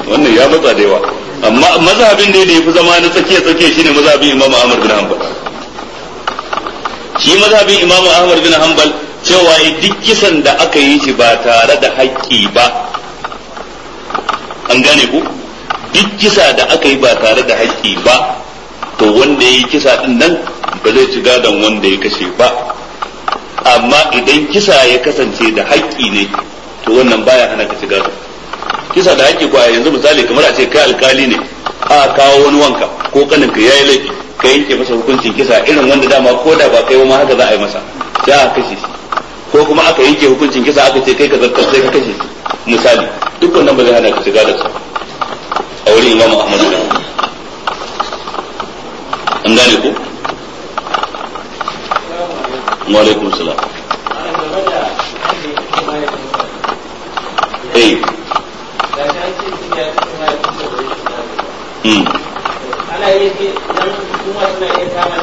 wannan ya matsa da yawa amma mazhabin da ya fi zama na tsakiya tsakiya shine mazhabin Imam Ahmad bin Hanbal shi mazhabin Imam Ahmad bin Hanbal cewa duk kisan da aka yi shi ba tare da haƙƙi ba an gane ku duk kisa da aka yi ba tare da haƙƙi ba to wanda ya yi kisa din nan ba zai ci gadon wanda ya kashe ba amma idan kisa ya kasance da haƙƙi ne to wannan baya hana ka ci gado kisa da haƙƙi ko a yanzu misali kamar a ce kai alkali ne a kawo wani wanka ko kaninka yayi laifi ka yanke masa hukuncin kisa irin wanda dama ko da ba kai ma haka za a yi masa sai a kashe shi ko kuma aka yanke hukuncin kisa aka ce kai ka zartar sai ka kashe shi misali duk wannan ba zai hana ka ci gadon sa a wurin Imam Ahmad bin Hanbal an gane ko wa alaikum salam eh mm ana yi dan kuma suna iya kama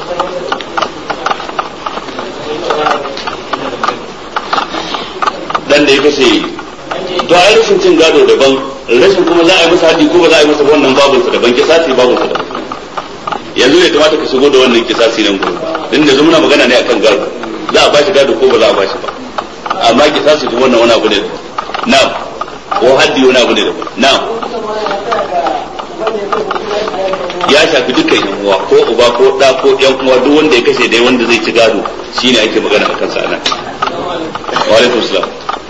dan da ya kashe to ai rashin cin gado daban rashin kuma za a yi masa haddi ko ba za a yi masa wannan babunsa daban kisasi babunsa daban yanzu ne kamata ka shigo da wannan kisasi nan gurin din da muna magana ne akan gado za a bashi gado ko ba za a bashi ba amma kisasi kuma wannan wani abu ne na'am ko haddi wani abu ne na'am ya shafi dukkan yan uwa ko uba ko da ko yan uwa duk wanda ya kashe dai wanda zai ci gado shine ake magana akan sa anan wa alaikum salam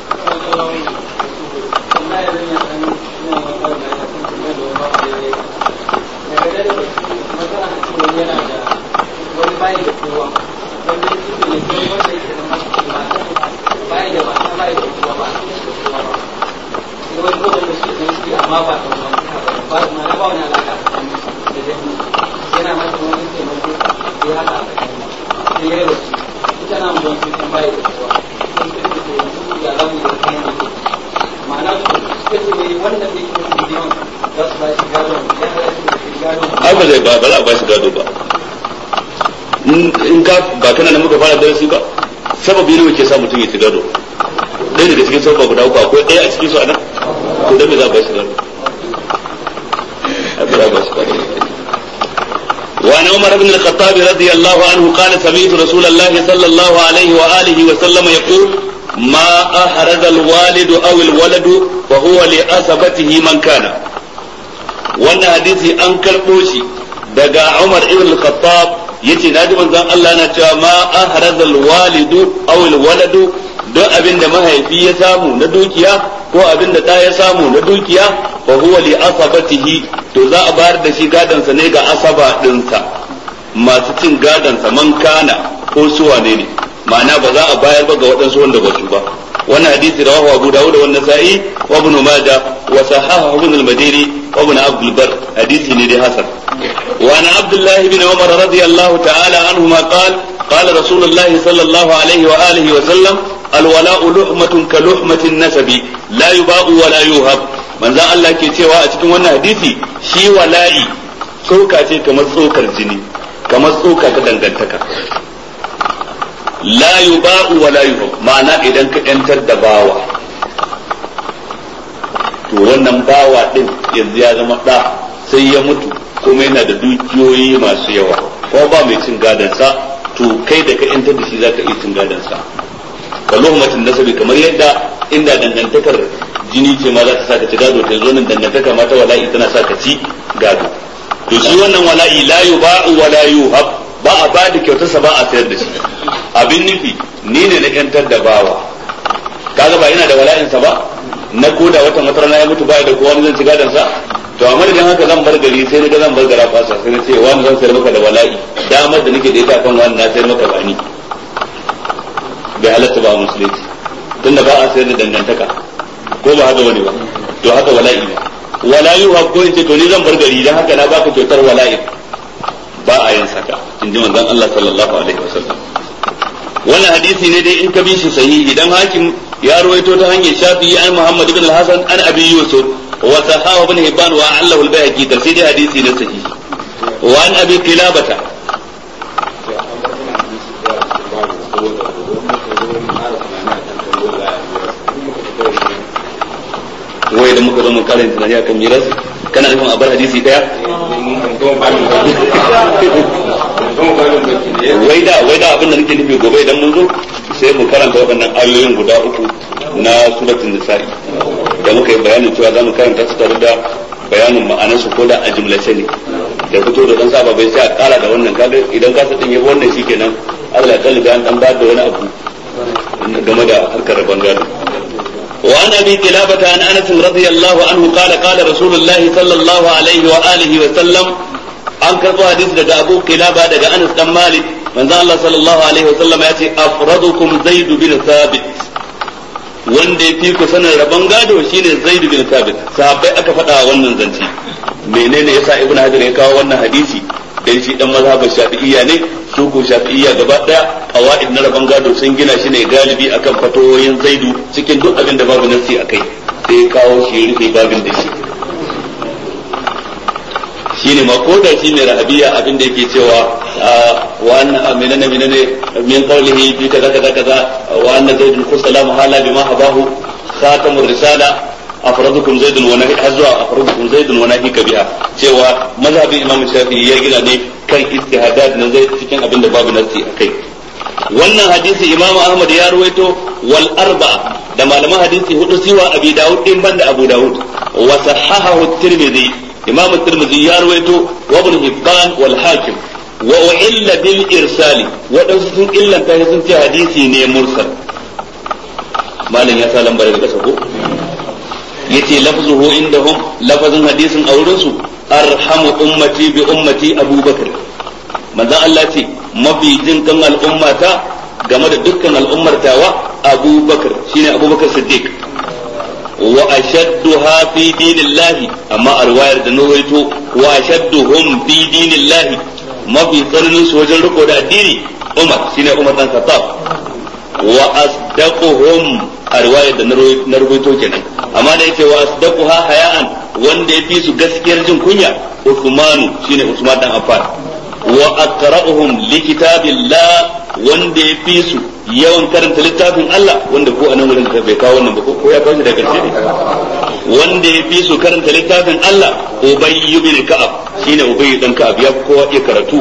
ai ba zai ba ba za a ba shi gado ba in ka ba kana da muka fara darasi ba sababi ne ke sa mutum ya ci gado ɗaya daga cikin sababa guda uku akwai ɗaya a cikin su anan to dan me za a ba shi gado ai ba za a ba shi gado وعن عمر بن الخطاب رضي الله عنه قال سمعت رسول الله صلى الله عليه وآله وسلم يقول ما أحرز الوالد أو الولد فهو لأسبته من كان wannan hadisi an karɓo shi daga Umar ibn al-Khattab yace naji manzon Allah yana cewa ma ahrazal walidu aw al-waladu don abinda mahaifi ya samu na dukiya ko abinda da ya samu na dukiya fa huwa li asabatihi to za a bayar da shi gadan sa ne ga asaba dinsa masu cin gadan sa man kana ko su wane ne ma'ana ba za a bayar ba ga waɗansu wanda ba su ba wannan hadisi rawahu Abu Dawud wa Nasa'i wa Ibn Majah wa sahahahu Ibn al-Madini wa Ibn Abd al-Barr hadisi ne dai hasan wa an Abdullah ibn Umar radiyallahu ta'ala anhuma qala qala Rasulullah sallallahu alaihi wa alihi wa sallam al-wala'u luhmatun ka luhmatin nasabi la yuba'u wa la yuhab manzo Allah ke cewa a cikin wannan hadisi shi wala'i tsoka ce kamar tsokar jini kamar tsoka ta dangantaka la yuba'u wa la yuhab ma'ana idan ka yantar da bawa to wannan bawa din yanzu ya zama da sai ya mutu kuma yana da dukiyoyi masu yawa ko ba mai cin gadon sa to kai da ka yantar da shi zaka iya cin gadon sa ka luhmatin nasabi kamar yadda inda dangantakar jini ce ma za ta saka ci gado ta zo nan dangantaka ma ta wala'i tana saka ci gado to shi wannan wala'i la yuba'u wa la yuhab ba a ba da kyautarsa ba a sayar da shi abin nufi ni ne na yantar da bawa kaga ba ina da wala'insa ba na koda watan wata rana ya mutu ba da kowa wani zan ci gadon sa to amma idan haka zan bar gari sai na ga zan bar gara fasa sai na ce wani zan sayar maka da wala'i damar da nake da ita kan wani na sayar maka ba ni bai halatta ba musulunci tunda ba a sayar da dangantaka ko ba haka wani ba to haka wala'i ne wala'i ha ko in ce to ni zan bar gari dan haka na baka kyautar wala'i ba a yin saka in ji manzon Allah sallallahu alaihi wasallam wannan hadisi ne dai in ka bi shi sahihi idan hakim ya ruwaito ta hanyar Shafi'i an Muhammad ibn al-Hasan an Abi Yusuf wa sahahu ibn Hibban wa allahu al-Bayhaqi da sai dai hadisi ne sahihi wa an Abi Qilabata to wai da muka zo mun karanta tunani akan miras kana nufin a bar hadisi daya wai da wai da abin da nake nufi gobe idan mun zo sai mu karanta waɗannan ayoyin guda uku na suratul nisa'i da muka yi bayanin cewa za mu karanta su tare da bayanin ma'anarsu ko da a jumlace ne da fito da dan saba bai sai a kara da wannan kaga idan ka sa din yabo wannan shikenan Allah ya kalli bayan dan ba da wani abu game da harkar rabon gado وعن ابي قلابة عن انس رضي الله عنه قال قال رسول الله صلى الله عليه واله وسلم an karbo hadisi daga Abu Qilaba daga Anas dan Malik manzo Allah sallallahu alaihi wasallam ya ce afradukum Zaid bin Thabit wanda yafi ku sanin rabon gado shine Zaid bin Thabit sahabbai aka faɗa wannan zance menene yasa Ibn Hajar ya kawo wannan hadisi dan shi dan mazhabin Shafi'iyya ne su ko Shafi'iyya gaba daya qawaid na rabon gado sun gina shi ne galibi akan fatoyin Zaidu cikin duk abin da babu nasi akai sai kawo shi rufe babin da shi shine ma ko da shi ne rahabiya abin da yake cewa wa anna minana minana min qawlihi fi kaza kaza kaza wa anna zaidul khusala hala bima habahu khatamur risala afradukum zaidun wa nahi hazwa afradukum zaidun wa nahi kabiha cewa mazhabin imam shafi'i ya gina ne kan istihadat na zai cikin abin da babu nasi akai wannan hadisi imam ahmad ya ruwaito wal arba'a da malaman hadisi hudu siwa abi daud din banda abu daud wa sahahahu at-tirmidhi imam at-tirmidhi ya ruwaito wa ibn hibban wal hakim wa illa bil irsali wadansu sun illanta sun ce hadisi ne mursal malam ya sa lambar daga kasa ko yace lafzuhu indahum lafazin hadisin auren su arhamu ummati bi ummati abubakar manzon Allah ce mafi jin kan al'ummata game da dukkan al'ummar tawa abubakar shine abubakar siddiq wa ashadduha fi dinillahi amma a riwayar da nawaito wa ashadduhum fi dinillahi mafi tsananin su wajen riko da addini umar shine umar dan khattab wa asdaquhum a riwayar da na rubuto kenan amma da yake wa asdaquha haya'an wanda yafi su gaskiyar jin kunya Uthmanu shine Usman dan Affan wa aqra'uhum li kitabillah wanda yafi su yawan karanta littafin Allah wanda ko anan wurin ka bai kawo wannan ba ko ya kawo shi da karshe ne wanda yafi su karanta littafin Allah Ubay ibn Ka'ab shine Ubay dan Ka'ab ya kowa ya karatu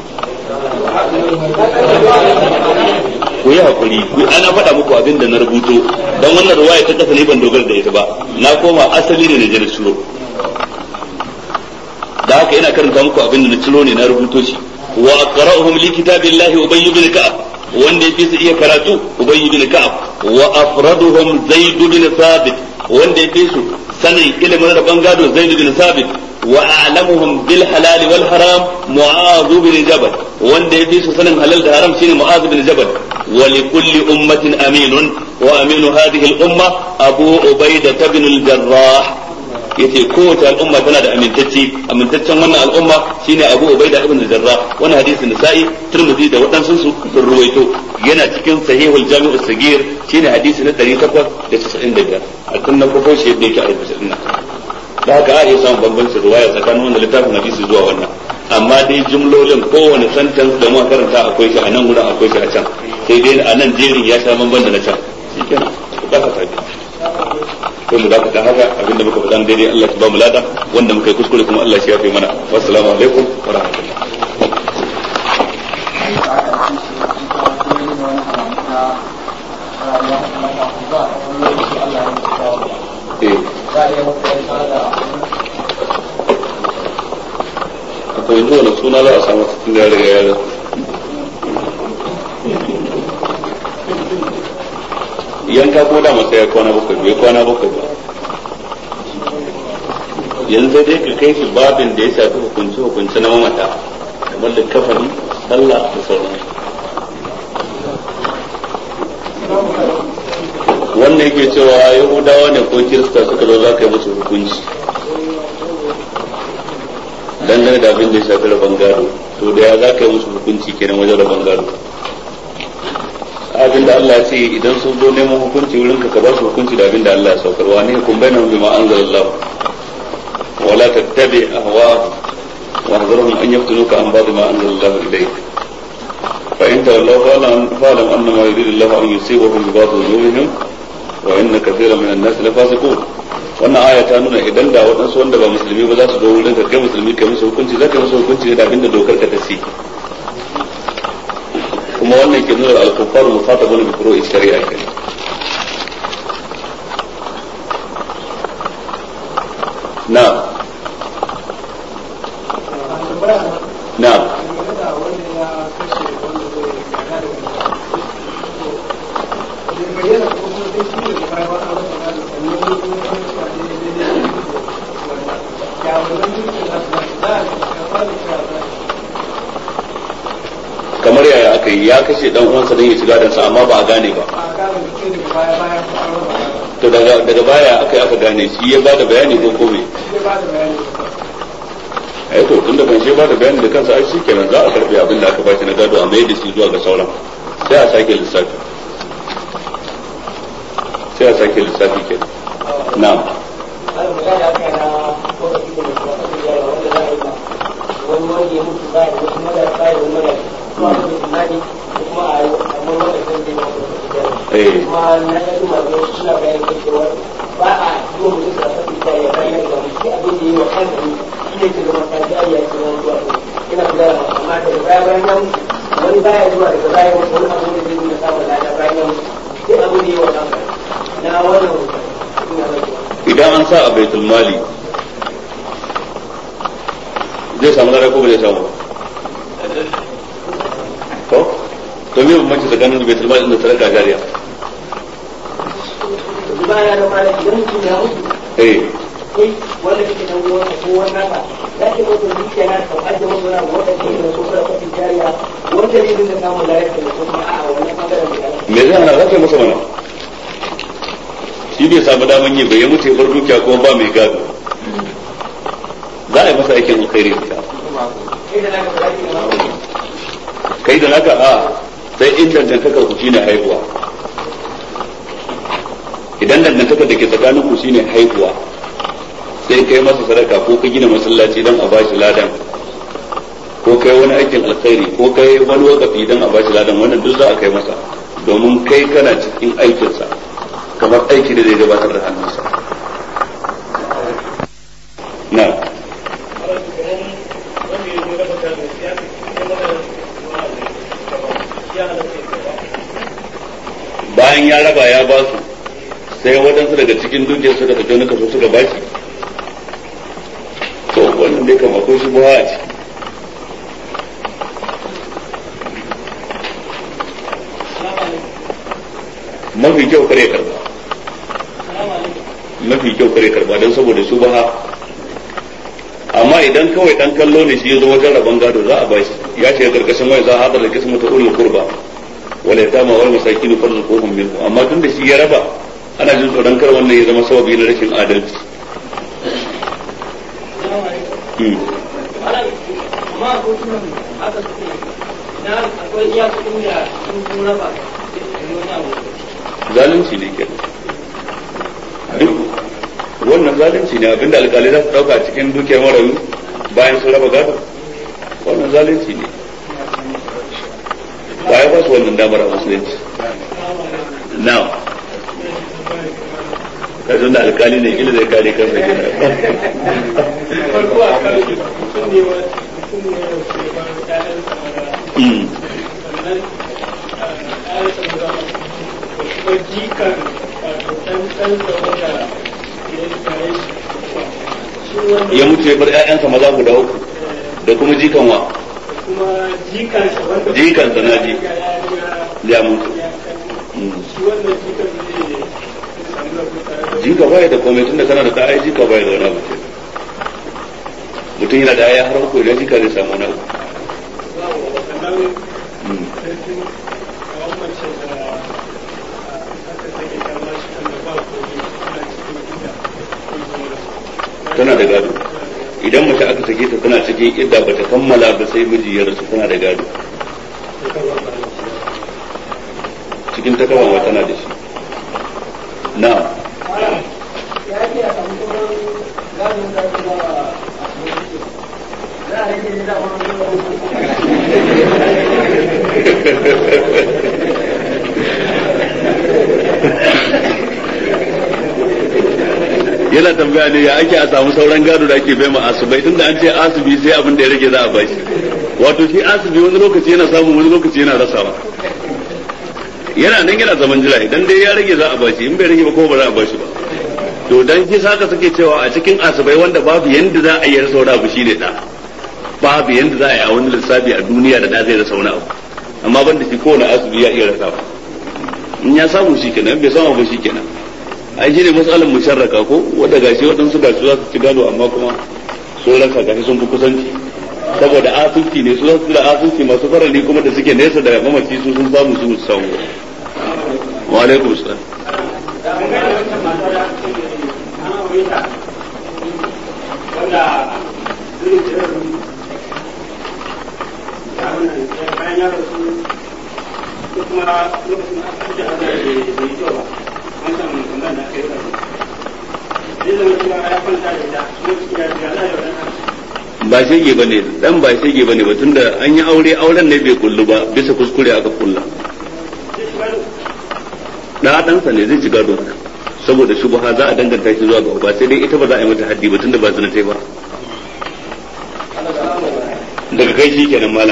ku yi hakuri ku ana faɗa muku abin da na rubuto don wannan ruwaya ta kasa ne ban dogara da ita ba na koma asali ne na je na ciro da haka ina karanta muku abin da na ciro ne na rubuto shi wa aqra'uhum li kitabillahi ubay ibn ka'ab wanda yafi su iya karatu ubay ibn ka'ab wa afraduhum zaid ibn thabit wanda yafi su sanin ilimin rabon gado zaid ibn thabit wa a'lamuhum bil halal wal haram mu'adh ibn jabal wanda yafi su sanin halal da haram shine mu'adh ibn jabal wa li kulli ummatin aminun wa aminu hadhihi al umma abu ubaidah ibn al jarrah yace kowace al'umma tana da amintacce amintaccen wannan al'umma shine abu ubaidah ibn al jarrah wannan hadisi nisa'i tirmidhi da wadansu su sun ruwaito yana cikin sahihul jami' as-saghir shine hadisi na ɗari takwas da casa'in da biyar a kunna kofo shi yadda yake a rubuce dinnan da haka a iya samun bambancin ruwaya tsakanin wannan littafin hadisi zuwa wannan amma dai jumlolin kowane sentence da muka karanta akwai shi a nan gurin akwai shi a can sai dai a nan jerin ya sha bamban da na can shikenan da ka tafi ko mu da ka haka abinda muka faɗa daidai Allah ya ba mu lada wanda muka yi kuskure kuma Allah ya yafe mana wassalamu alaikum wa rahmatullahi to yanzu wani suna za a samu cikin da riga ya yanka ko da masa ya kwana bakwai bai kwana bakwai ba yanzu dai ka kai shi babin da ya shafi hukunci hukunci na mamata kamar da kafani sallah da sauran wannan yake cewa yahudawa ne ko kirista suka zo za ka yi musu hukunci dangane da abin da ya shafi rabon gado to da ya za ka yi musu hukunci kenan wajen rabon gado abin da Allah ya ce idan sun zo neman hukunci wurin ka ka ba su hukunci da abin da Allah ya saukar wa ne kun bayyana bima anzalallah wala tattabi ahwa wa hadharhum an yaftunuka an ba'd ma anzalallah ilayk fa in tawallaw fa'lam annama yuridu Allah an yusibahum bi ba'd dhunubihim wa inna kathiran minan nas la fasiqun. Wannan aya ta nuna idan da waɗansu wanda ba musulmi ba za su zo wurin ka kai musulmi kai musu hukunci za ka yi musu hukunci da abinda dokar ka ta ce. Kuma wannan ke nuna al-kuffar musatabun bi furu'i shari'a kai. Na na kamar yaya aka yi ya kashe dan uwansa don ya shiga dansa amma ba a gane ba to daga daga baya aka yi aka gane shi ya bada bayani ko kome ai to tunda ban shi bada bayani da kansa ai shikenan za a karbi abin da aka bashi na gado a mai da shi zuwa ga sauran sai a sake lissafi sai a sake lissafi kenan na'am wani wani ya mutu ba da wasu mada ba da wani mada kuma da imani kuma a amma wanda kan da ya kuma na ga kuma da suna bayan cewa ba a yi wa mutum da kafi da ya bayan da shi abin da yi wa kansa shi ne ke zama kaji ayya ce wani zuwa ina kula da amma da baya bayan nan wani baya zuwa daga baya wani abin da zai nuna samun lada bayan nan sai abin da yi wa kansa na wannan idan an sa a baitul mali zai samu lada ko ba zai samu to to me bambanci tsakanin baitul mali da sadaka jariya baya da mali idan mutum ya mutu eh eh wanda kake nan ruwa ko wannan ka yake mutu dukiya na ka aje mutu na wanda ke da su da kafin jariya wanda ne da samu lada da kuma a wannan bangaren da me zai hana zaka masa mana shi bai samu daman yi bai mutu bar dukiya kuma ba mai gado za a yi masa aikin alkhairi da kai da naka a sai in dangantakar ku shine haihuwa idan dangantakar da ke tsakanin ku shine haihuwa sai kai masa sadaka ko ka gina masallaci don a bashi ladan ko kai wani aikin alkhairi ko kai wani wakafi don a bashi ladan wannan duk za a kai masa domin kai kana cikin aikinsa kamar aiki da zai gabatar da hannunsa na bayan ya raba ya ba su sai waɗansu daga cikin dukiyar suka fito na kaso suka ba shi to wannan dai kama ko shi buha ce mafi kyau kare karba mafi kyau kare karba don saboda su baha amma idan kawai dan kallo ne shi ya zo wajen rabon gado za a ba shi ya ce karkashin wani za a hadar da kismu ta ulul kurba wala yatama wal masakin farzuquhum minhu amma tun da shi ya raba ana jin tsoron kar wannan ya zama sababi na rashin adalci zalunci ne ke duk wannan zalunci ne abinda alƙalai za su ɗauka a cikin dukiyar marayu bayan sun raba gado wannan zalunci ne ba ya ba su wannan damar a musulunci now ka zo da alƙali ne kila zai kare kansa gina farko a kan mutum ne mutum ne jikan ɗan ɗan ya mutu ya bar ƴaƴansa maza guda uku da kuma jikan wa kuma jikan jikan sa naji ya mutu jika baya da komai tunda kana da ɗaya jika baya da wani abu ce mutum yana da ya har uku da jika zai samu wani abu tana da gado idan mace aka sake ta tana cikin idda bata kammala ba sai miji ya rasu tana da gado cikin takawa tana da shi na yana tambaya ne ya ake a samu sauran gado da ake bai ma asubai tunda an ce asubi sai abin da ya rage za a bashi wato shi asubi wani lokaci yana samun wani lokaci yana rasawa yana nan yana zaman jira idan dai ya rage za a bashi in bai rage ba ko ba za a bashi ba to dan shi saka suke cewa a cikin asubai wanda babu yanda za a yi rasa wani abu shine da babu yanda za a yi a wani lissafi a duniya da da zai rasa wani abu amma banda shi kowane asubi ya iya rasawa in ya samu shi kenan bai samu ba shi kenan ai shine matsalar musharraka ko wanda gashi waɗansu gashi za su ci gado amma kuma sun rasa gashi sun fi kusanci saboda asibiti ne su za su da asibiti masu farali kuma da suke nesa da mamaci su sun samu su su samu wa alaikum salam ba shege ba ne dan ba shege ba ne ba tunda an yi aure auren ne bai kullu ba bisa kuskure aka kulla da ɗansa ne zai ci gado saboda shubha za a danganta shi zuwa ga uba sai dai ita ba za a yi mata haddi ba tunda ba zina tai ba daga kai shi kenan malam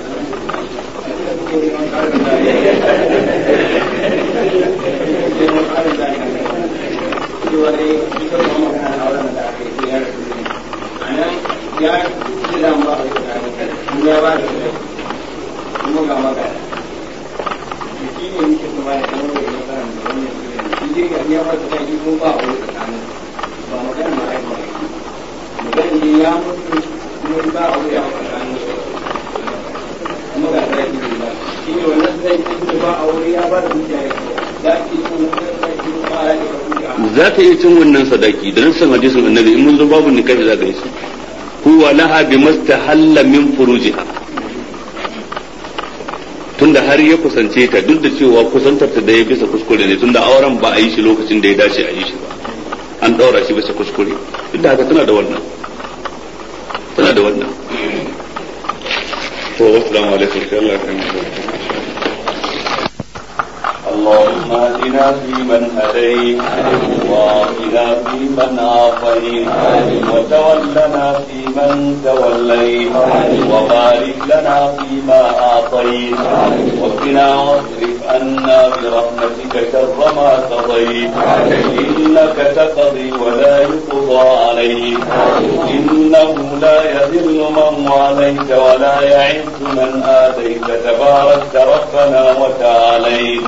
ya ce da ba ya ba da kuma ga maka shi ne yake kuma da kuma da masaran da wannan shi ne ga ya ba ta yi ko ba wani tsakanin ba magana ma ai ba magana ne ya mutu kuma ba wani ya tsakanin kuma ga da shi ba shi ne wannan sai shi ba aure ya ba da mutane da ke kuma ba za ta iya cin wannan sadaki da nan hadisin annabi in mun zo babu nikahi za ka yi shi huwa laha bimastahalla min furujiha tunda har ya kusance ta duk da cewa kusantar ta da ya bisa kuskure ne tunda auren ba a yi shi lokacin da ya dace a yi shi ba an daura shi bisa kuskure duk da haka tana da wannan tana da wannan to assalamu alaikum Allah kan اللهم اهدنا فيمن هديت وقنا فيمن عافيت وتولنا فيمن توليت وبارك لنا فيما اعطيت وقنا واصرف عنا برحمتك شر ما قضيت انك تقضي ولا يقضى عليك انه لا يذل من واليت ولا يعز من آتيت تبارك ربنا وتعاليت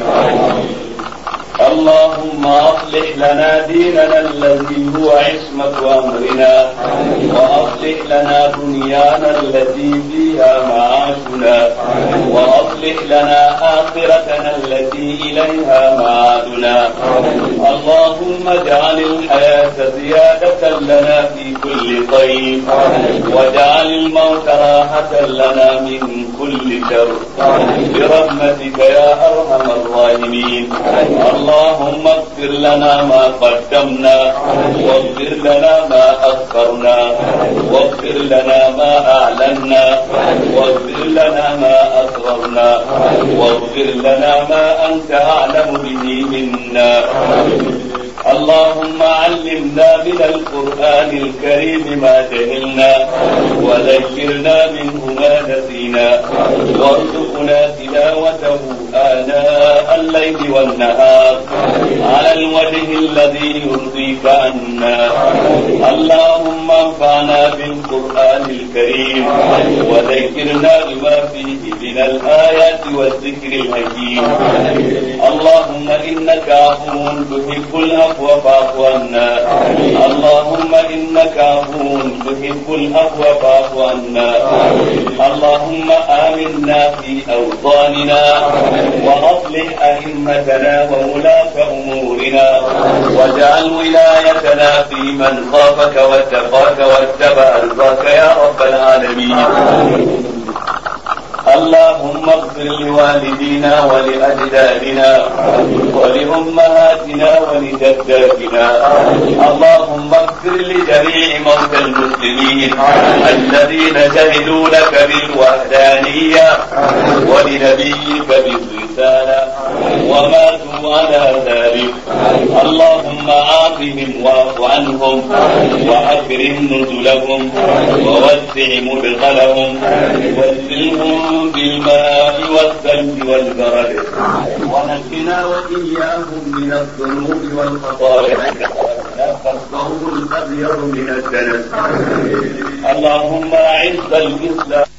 اللهم اصلح لنا ديننا الذي هو عصمة امرنا واصلح لنا دنيانا التي فيها معاشنا واصلح لنا اخرتنا التي اليها معادنا اللهم اجعل الحياة زيادة لنا في كل خير واجعل الموت راحة لنا من كل شر برحمتك يا ارحم الراحمين اللهم اغفر لنا ما قدمنا واغفر لنا ما أخرنا واغفر لنا ما أعلنا واغفر لنا ما أسررنا واغفر لنا ما أنت أعلم به منا اللهم علمنا من القرآن الكريم ما جهلنا وذكرنا منه ما نسينا وارزقنا تلاوته آناء الليل والنهار على الوجه الذي يرضيك عنا اللهم انفعنا بالقرآن الكريم وذكرنا بما فيه من الآيات والذكر الحكيم اللهم إنك عفو تحب العفو فاعف عنا اللهم إنك عفو تحب العفو فاعف عنا اللهم آمنا في أوطاننا وأصلح أئمتنا وولاة أمورنا واجعل ولايتنا في من خافك واتقاك واتبع رضاك يا رب العالمين اللهم اغفر لوالدينا ولأجدادنا ولأمهاتنا ولجداتنا اللهم اغفر لجميع موتى المسلمين الذين شهدوا لك بالوحدانية ولنبيك بالرسالة وماتوا على ذلك. اللهم عافهم واعف عنهم وأكرم نزلهم ووسع مدخلهم واسقهم بالماء والثلج والبرد ونجنا وإياهم من الذنوب والخطايا فالصوم الأبيض من الدنس. اللهم أعز الإسلام